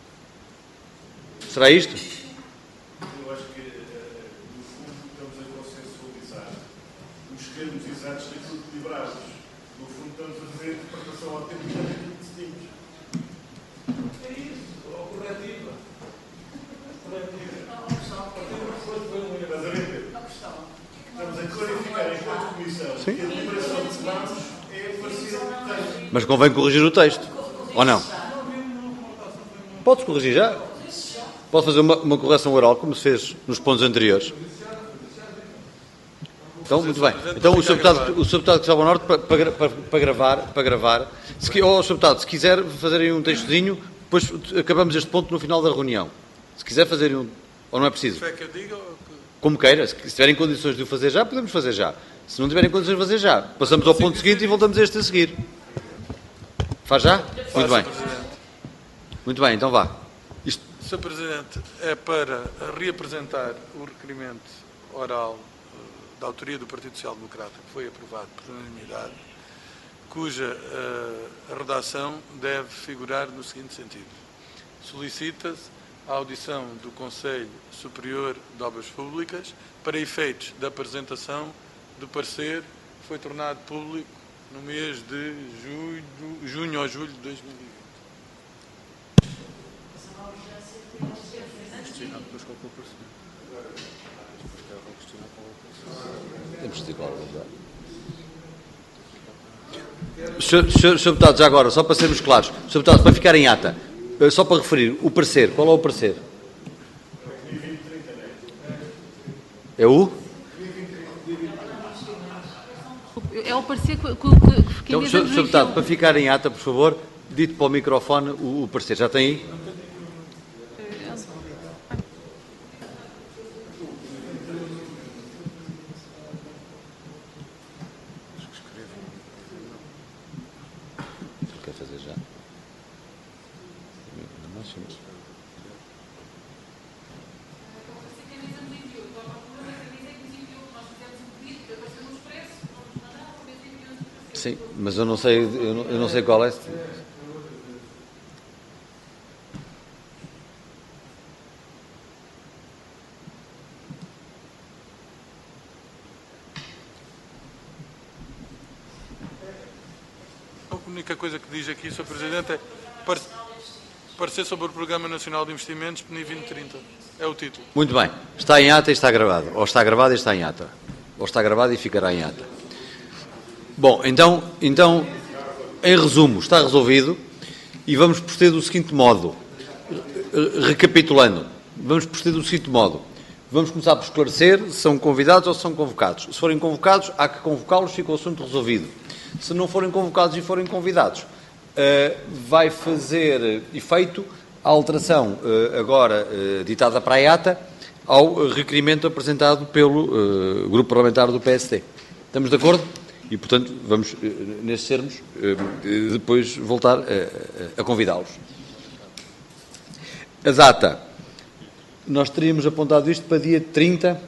Será isto? Sim. Mas convém corrigir o texto, ou não? Pode-se corrigir já? Pode fazer uma, uma correção oral, como se fez nos pontos anteriores. Então, muito bem. Então, o senhor Deputado, o senhor Deputado Cristóvão Norte, para, para, para, para gravar, para gravar se, oh, senhor Deputado, se quiser fazerem um textozinho, depois acabamos este ponto no final da reunião. Se quiser fazerem um... Ou não é preciso? É que eu digo, ou que... Como queira. Se tiverem condições de o fazer já, podemos fazer já. Se não tiverem condições de fazer já, passamos ao ponto seguinte e voltamos a este a seguir. Faz já? Muito bem. Muito bem, então vá. Isto... senhor Presidente, é para reapresentar o requerimento oral da autoria do Partido Social Democrata, que foi aprovado por unanimidade, cuja uh, redação deve figurar no seguinte sentido. Solicita-se a audição do Conselho Superior de Obras Públicas para efeitos da apresentação do parecer que foi tornado público no mês de julho, junho ou julho de dois mil e vinte. Temos de dizer qual é. Senhor, senhor, senhor Deputado, já agora, só para sermos claros, senhor Deputado, para ficar em ata, só para referir, o parecer, qual é o parecer? É o? É o parecer que, que, que, que então, senhor, senhor Deputado, para ficar em ata, por favor, dito para o microfone o, o parecer. Já tem aí? Quer fazer já? Sim, mas eu não sei, eu não, eu não sei qual é. A única coisa que diz aqui, senhor Presidente, é parecer sobre o Programa Nacional de Investimentos P N I vinte trinta. É o título. Muito bem. Está em ata e está gravado. Ou está gravado e está em ata. Ou está gravado e ficará em ata. Bom, então, então, em resumo, está resolvido e vamos proceder do seguinte modo. Recapitulando, vamos proceder do seguinte modo. Vamos começar por esclarecer se são convidados ou se são convocados. Se forem convocados, há que convocá-los, fica o assunto resolvido. Se não forem convocados e forem convidados, uh, vai fazer efeito a alteração uh, agora uh, ditada para a ata ao requerimento apresentado pelo uh, Grupo Parlamentar do P S D. Estamos de acordo? E, portanto, vamos, uh, nesses termos, uh, depois voltar uh, a convidá-los. A data. Nós teríamos apontado isto para dia trinta.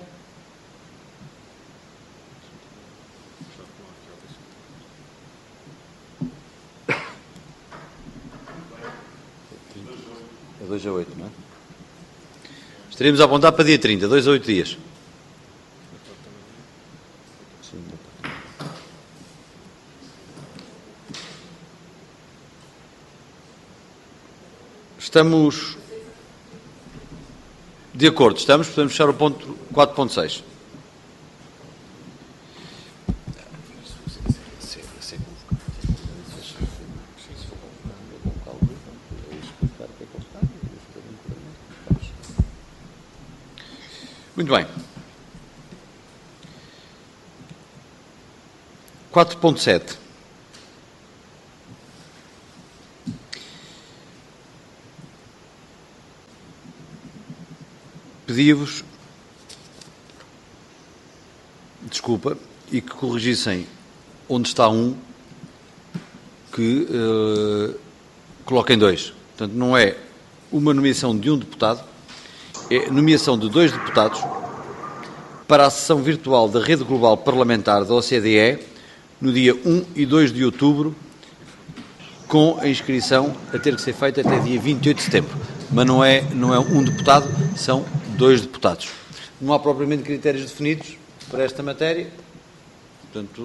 É dois a oito, não é? Estaríamos a apontar para dia trinta, dois a oito dias. Estamos de acordo, estamos, podemos fechar o ponto quatro ponto seis. Muito bem. quatro ponto sete. Pedi-vos desculpa e que corrigissem onde está um que uh, coloquem dois. Portanto, não é uma nomeação de um deputado, é nomeação de dois deputados para a sessão virtual da Rede Global Parlamentar da O C D E no dia um e dois de outubro, com a inscrição a ter que ser feita até dia vinte e oito de setembro. Mas não é, não é um deputado, são dois deputados. Não há propriamente critérios definidos para esta matéria. Portanto,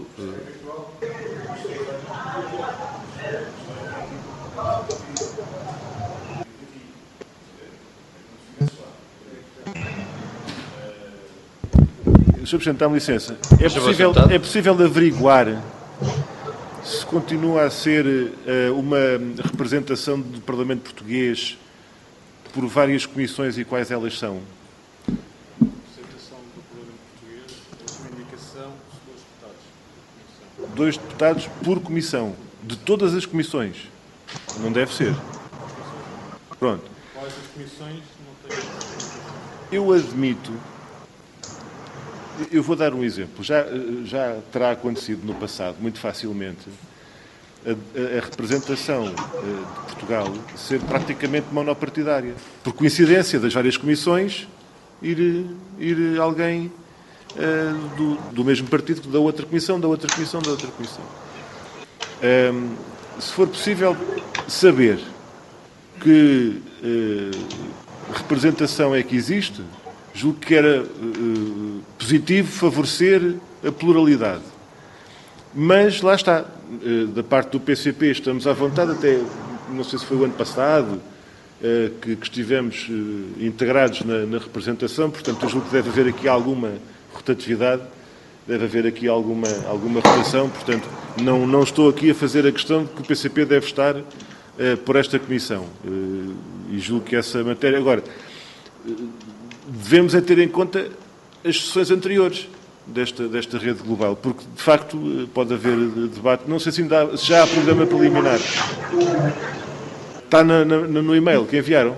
senhor Presidente, dá-me licença. É possível, é possível averiguar se continua a ser uh, uma representação do Parlamento Português por várias comissões e quais elas são? A representação do Parlamento Português é uma indicação de dois deputados. Dois deputados por comissão, de todas as comissões. Não deve ser. Pronto. Quais as comissões não têm representação? Eu admito. Eu vou dar um exemplo. Já, já terá acontecido no passado, muito facilmente, a, a, a representação de Portugal ser praticamente monopartidária. Por coincidência das várias comissões, ir, ir alguém uh, do, do mesmo partido, da outra comissão, da outra comissão, da outra comissão. Um, se for possível saber que uh, representação é que existe, julgo que era uh, positivo favorecer a pluralidade. Mas lá está, uh, da parte do P C P estamos à vontade, até não sei se foi o ano passado uh, que, que estivemos uh, integrados na, na representação, portanto eu julgo que deve haver aqui alguma rotatividade deve haver aqui alguma, alguma rotação, portanto, não, não estou aqui a fazer a questão de que o P C P deve estar uh, por esta Comissão. Uh, e julgo que essa matéria... Agora, uh, devemos é ter em conta as sessões anteriores desta, desta rede global, porque, de facto, uh, pode haver debate. Não sei se, ainda há, se já há programa preliminar. Está na, na, no e-mail que enviaram?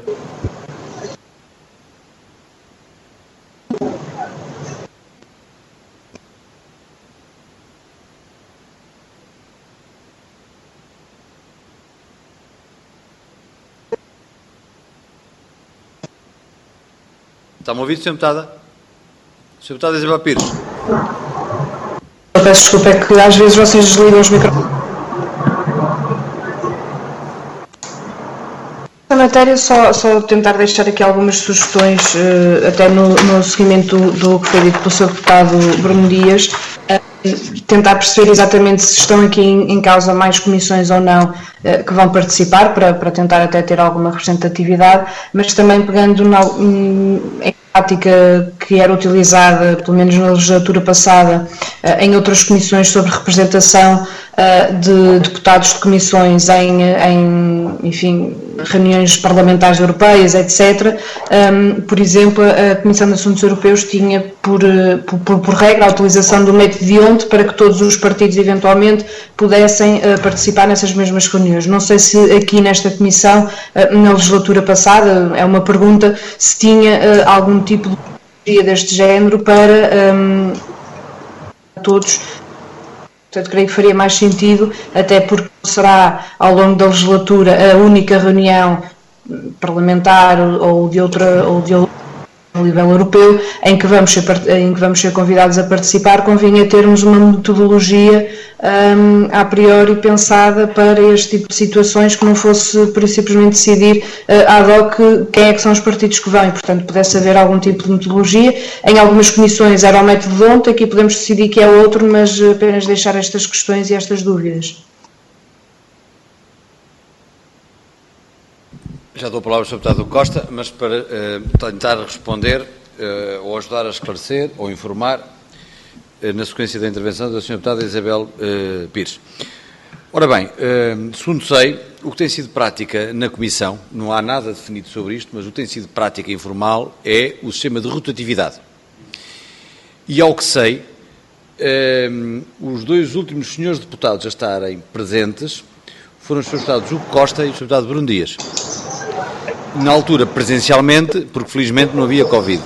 Está-me a ouvir, senhor Deputada? senhor Deputada Isabel Pires. Eu peço desculpa, é que às vezes vocês desligam os microfones. Na matéria, só, só tentar deixar aqui algumas sugestões, uh, até no, no seguimento do, do que foi dito pelo senhor Deputado Bruno Dias, uh, tentar perceber exatamente se estão aqui em, em causa mais comissões ou não uh, que vão participar, para, para tentar até ter alguma representatividade, mas também pegando na, um, em prática que era utilizada, pelo menos na legislatura passada, uh, em outras comissões sobre representação uh, de deputados de comissões em, em enfim, reuniões parlamentares europeias, etcétera. Um, por exemplo, a Comissão de Assuntos Europeus tinha por, por, por regra a utilização do método de Onde para que todos os partidos eventualmente pudessem uh, participar nessas mesmas reuniões. Não sei se aqui nesta Comissão, uh, na legislatura passada, é uma pergunta, se tinha uh, algum tipo de metodologia deste género para um, todos. Portanto, creio que faria mais sentido, até porque será ao longo da legislatura a única reunião parlamentar ou de outra ou de outro nível europeu em que vamos ser, em que vamos ser convidados a participar. Convinha termos uma metodologia um, a priori pensada para este tipo de situações, que não fosse por simplesmente decidir uh, ad hoc quem é que são os partidos que vão, e portanto pudesse haver algum tipo de metodologia. Em algumas comissões era o método de ontem, aqui podemos decidir que é outro, mas apenas deixar estas questões e estas dúvidas. Já dou a palavra ao senhor Deputado Costa, mas para uh, tentar responder uh, ou ajudar a esclarecer ou informar uh, na sequência da intervenção da senhora Deputada Isabel uh, Pires. Ora bem, uh, segundo sei, o que tem sido prática na Comissão, não há nada definido sobre isto, mas o que tem sido prática informal é o sistema de rotatividade. E ao que sei, uh, os dois últimos senhores deputados a estarem presentes foram os senhores deputados Hugo Costa e o senhor Deputado Bruno Dias. Na altura, presencialmente, porque felizmente não havia Covid.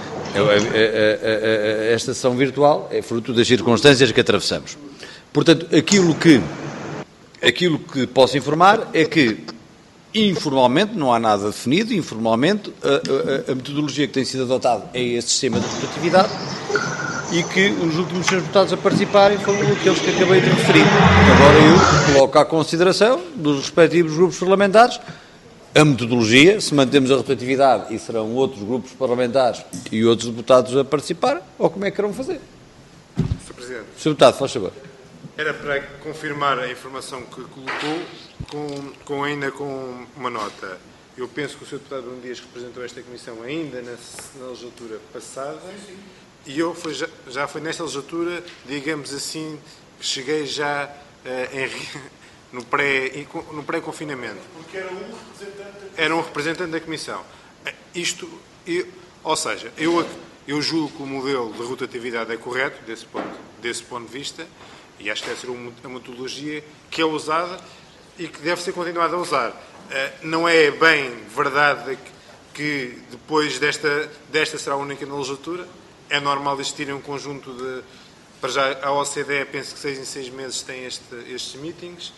Esta sessão virtual é fruto das circunstâncias que atravessamos. Portanto, aquilo que, aquilo que posso informar é que, informalmente, não há nada definido, informalmente, a, a, a metodologia que tem sido adotada é este sistema de rotatividade e que os últimos senhores deputados a participarem foram aqueles que acabei de referir. Agora eu coloco à consideração dos respectivos grupos parlamentares a metodologia, se mantemos a rotatividade e serão outros grupos parlamentares e outros deputados a participar, ou como é que querão fazer? senhor Presidente. senhor Deputado, faz favor. Era para confirmar a informação que colocou, com, com ainda com uma nota. Eu penso que o senhor Deputado Bruno Dias representou esta Comissão ainda na, na legislatura passada, sim, sim. E eu foi, já, já foi nesta legislatura, digamos assim, que cheguei já uh, em... no pré, no pré-confinamento. Porque era um representante da Comissão. Era um representante da Comissão. Isto, eu, ou seja, eu, eu julgo que o modelo de rotatividade é correto, desse ponto, desse ponto de vista, e acho que deve ser a metodologia que é usada e que deve ser continuada a usar. Não é bem verdade que depois desta, desta será a única na legislatura. É normal existirem um conjunto de... Para já, a O C D E, penso que seis em seis meses tem este, estes meetings,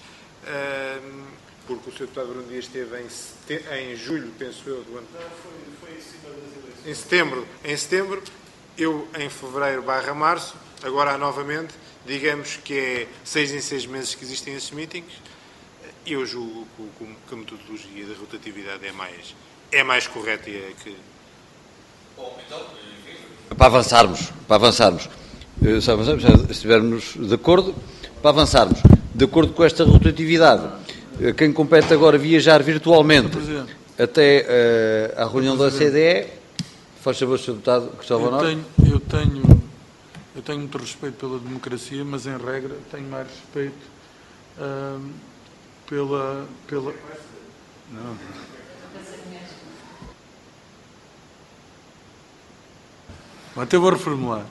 porque o senhor Deputado Bruno Dias esteve em, em julho, penso eu, do ano... Não, foi, foi em cima das eleições. Em setembro. Em setembro, eu em fevereiro barra março, agora há novamente, digamos que é seis em seis meses que existem esses meetings, e eu julgo que, que a metodologia da rotatividade é mais, é mais correta e é que... Bom, então, para avançarmos, para avançarmos, se avançarmos, se estivermos de acordo, para avançarmos, de acordo com esta rotatividade, quem compete agora viajar virtualmente até uh, à reunião da O C D E, faz favor, senhor Deputado Cristóvão Honório. Eu tenho, eu tenho eu tenho muito respeito pela democracia, mas em regra tenho mais respeito uh, pela, pela... Não. Até vou reformular.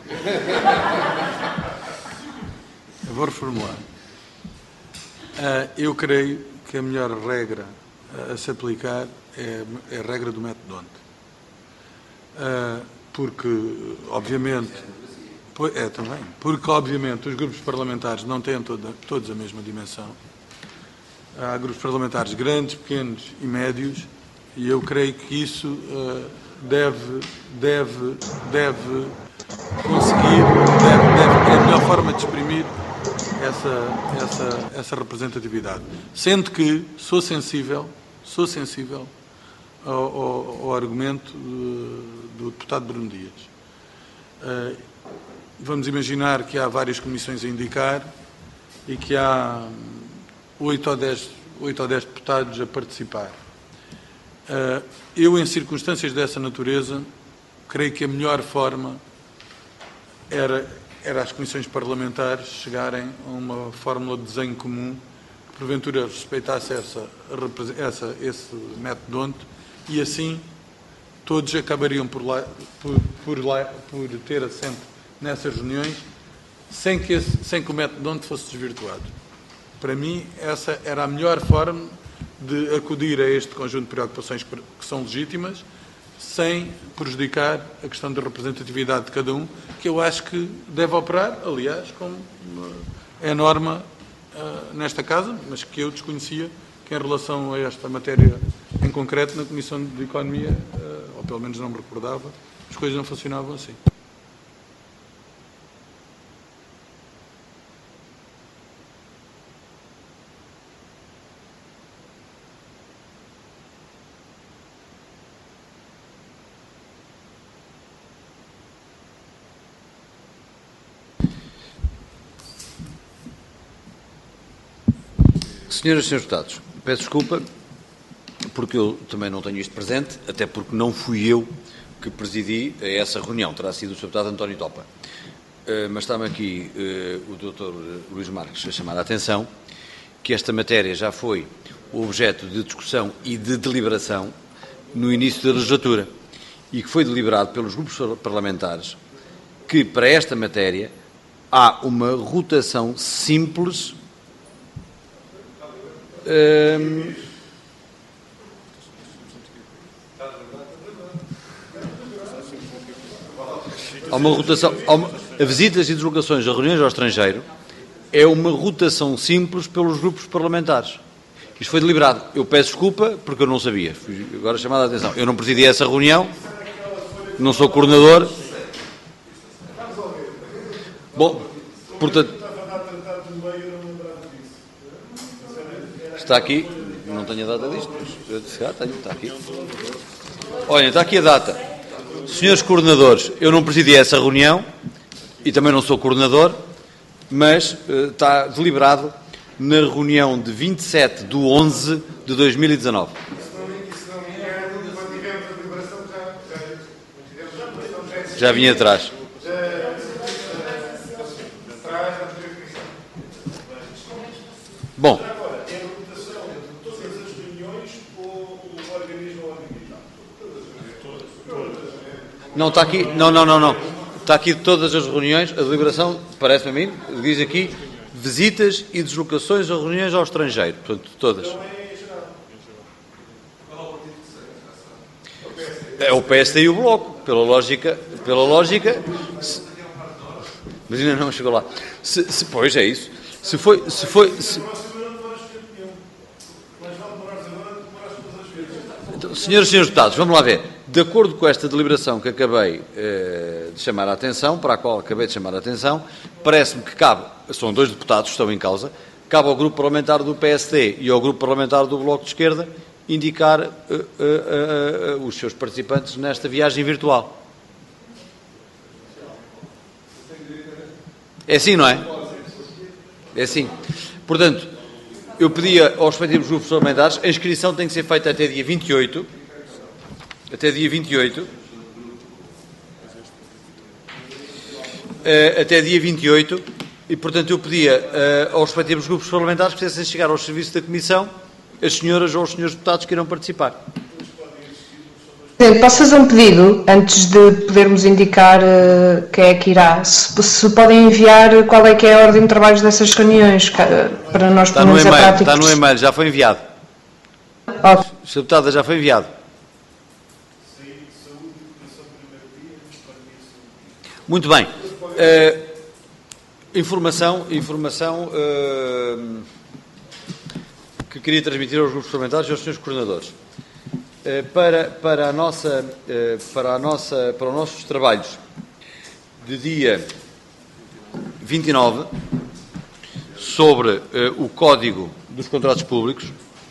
Eu vou reformular. Uh, eu creio que a melhor regra a se aplicar é, é a regra do método D'Hondt. Uh, porque, obviamente, é também, porque, obviamente, os grupos parlamentares não têm toda, todos a mesma dimensão. Há grupos parlamentares grandes, pequenos e médios, e eu creio que isso uh, deve, deve, deve conseguir, deve, deve, é a melhor forma de exprimir essa, essa, essa representatividade. Sendo que sou sensível, sou sensível ao, ao, ao argumento do, do deputado Bruno Dias. Uh, vamos imaginar que há várias comissões a indicar e que há oito ou dez, oito ou dez deputados a participar. Uh, eu, em circunstâncias dessa natureza, creio que a melhor forma era, era as comissões parlamentares chegarem a uma fórmula de desenho comum que, porventura, respeitasse essa, essa, esse método D'Hondt e, assim, todos acabariam por, lá, por, por, lá, por ter assento nessas reuniões sem que, esse, sem que o método D'Hondt fosse desvirtuado. Para mim, essa era a melhor forma de acudir a este conjunto de preocupações que são legítimas, sem prejudicar a questão da representatividade de cada um, que eu acho que deve operar, aliás, como é norma uh, nesta Casa, mas que eu desconhecia que, em relação a esta matéria em concreto, na Comissão de Economia, uh, ou pelo menos não me recordava, as coisas não funcionavam assim. Senhoras e senhores deputados, peço desculpa porque eu também não tenho isto presente, até porque não fui eu que presidi a essa reunião, terá sido o senhor deputado António Topa. Uh, mas está-me aqui uh, o doutor Luís Marques a chamar a atenção que esta matéria já foi objeto de discussão e de deliberação no início da legislatura e que foi deliberado pelos grupos parlamentares que, para esta matéria, há uma rotação simples. Hum, há uma rotação, há uma, a visitas e deslocações a reuniões ao estrangeiro é uma rotação simples pelos grupos parlamentares. Isto foi deliberado. Eu peço desculpa porque eu não sabia. Fui agora chamado a atenção. Eu não presidi essa reunião, não sou coordenador. Bom, portanto, está aqui, não tenho a data disto, mas eu disse, ah, tenho, está aqui. Olha, está aqui a data. Senhores coordenadores, eu não presidi essa reunião e também não sou coordenador, mas uh, está deliberado na reunião de vinte e sete de onze de dois mil e dezanove. Já vinha atrás. Bom. Não, está aqui, não, não, não, não. Está aqui todas as reuniões, a deliberação, parece-me a mim, diz aqui, visitas e deslocações a reuniões ao estrangeiro. Portanto, todas. É o P S D e o Bloco, pela lógica, pela lógica, se, mas ainda não chegou lá. Se, se, pois é isso. Se foi, se foi, se, então, senhoras e senhores deputados, vamos lá ver. De acordo com esta deliberação que acabei eh, de chamar a atenção, para a qual acabei de chamar a atenção, parece-me que cabe, são dois deputados que estão em causa, cabe ao grupo parlamentar do P S D e ao grupo parlamentar do Bloco de Esquerda indicar uh, uh, uh, uh, os seus participantes nesta viagem virtual. É assim, não é? É assim. Portanto, eu pedia aos respectivos grupos parlamentares, a inscrição tem que ser feita até dia vinte e oito, até dia vinte e oito. uh, até dia vinte e oito, e, portanto, eu pedia uh, aos respectivos grupos parlamentares que fizessem chegar aos serviços da Comissão as senhoras ou os senhores deputados que irão participar. Posso fazer um pedido, antes de podermos indicar uh, quem é que irá? Se, se podem enviar qual é que é a ordem de trabalhos dessas reuniões, para nós está no pormos a e-mail, prática. Está no e-mail, já foi enviado. Oh. senhora Deputada, já foi enviado. Muito bem. Uh, informação, informação uh, que queria transmitir aos grupos parlamentares e aos senhores coordenadores. Para, para, a nossa, para, a nossa, para os nossos trabalhos de dia vinte e nove, sobre uh, o Código dos Contratos Públicos,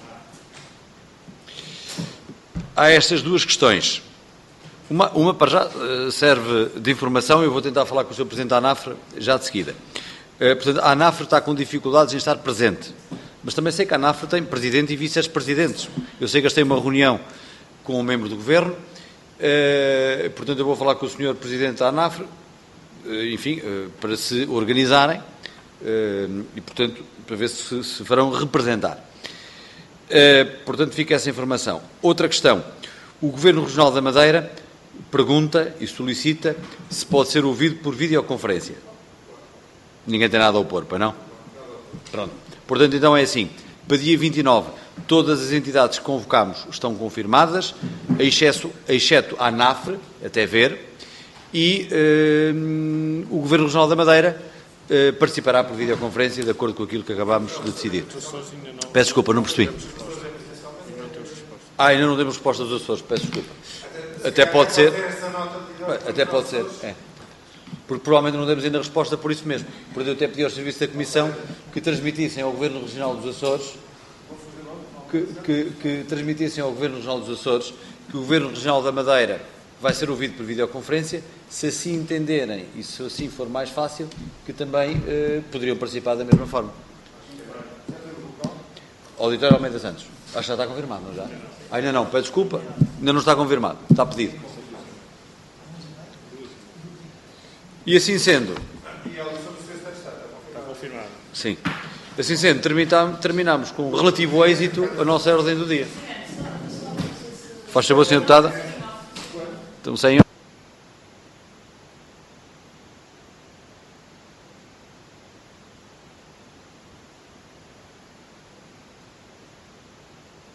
há estas duas questões. Uma, uma para já uh, serve de informação, eu vou tentar falar com o senhor Presidente da ANAFRE já de seguida. Uh, portanto, a ANAFRE está com dificuldades em estar presente. Mas também sei que a ANAFRE tem presidente e vice-presidentes. Eu sei que eles têm uma reunião com um membro do Governo, eh, portanto eu vou falar com o senhor Presidente da ANAFRE, eh, enfim, eh, para se organizarem eh, e, portanto, para ver se se farão representar. Eh, portanto, fica essa informação. Outra questão. O Governo Regional da Madeira pergunta e solicita se pode ser ouvido por videoconferência. Ninguém tem nada a opor, pois não? Pronto. Portanto, então é assim, para dia vinte e nove, todas as entidades que convocámos estão confirmadas, exceto, exceto a ANAFRE, até ver, e eh, o Governo Regional da Madeira eh, participará por videoconferência, de acordo com aquilo que acabámos de decidir. Peço desculpa, não percebi. Ah, ainda não temos resposta dos Açores, peço desculpa. Até pode ser. Até pode ser, é. Porque provavelmente não temos ainda resposta por isso mesmo. Por eu até pedi aos serviços da Comissão que transmitissem ao Governo Regional dos Açores que, que, que transmitissem ao Governo Regional dos Açores que o Governo Regional da Madeira vai ser ouvido por videoconferência, se assim entenderem e se assim for mais fácil, que também eh, poderiam participar da mesma forma. Auditório Almeida Santos. Acho que já está confirmado, não já? Ah, ainda não, peço desculpa, ainda não está confirmado, está pedido. E assim sendo... Está confirmado. Sim. Assim sendo, terminamos com relativo êxito a nossa ordem do dia. Faz favor, senhora Deputada. Então, sem...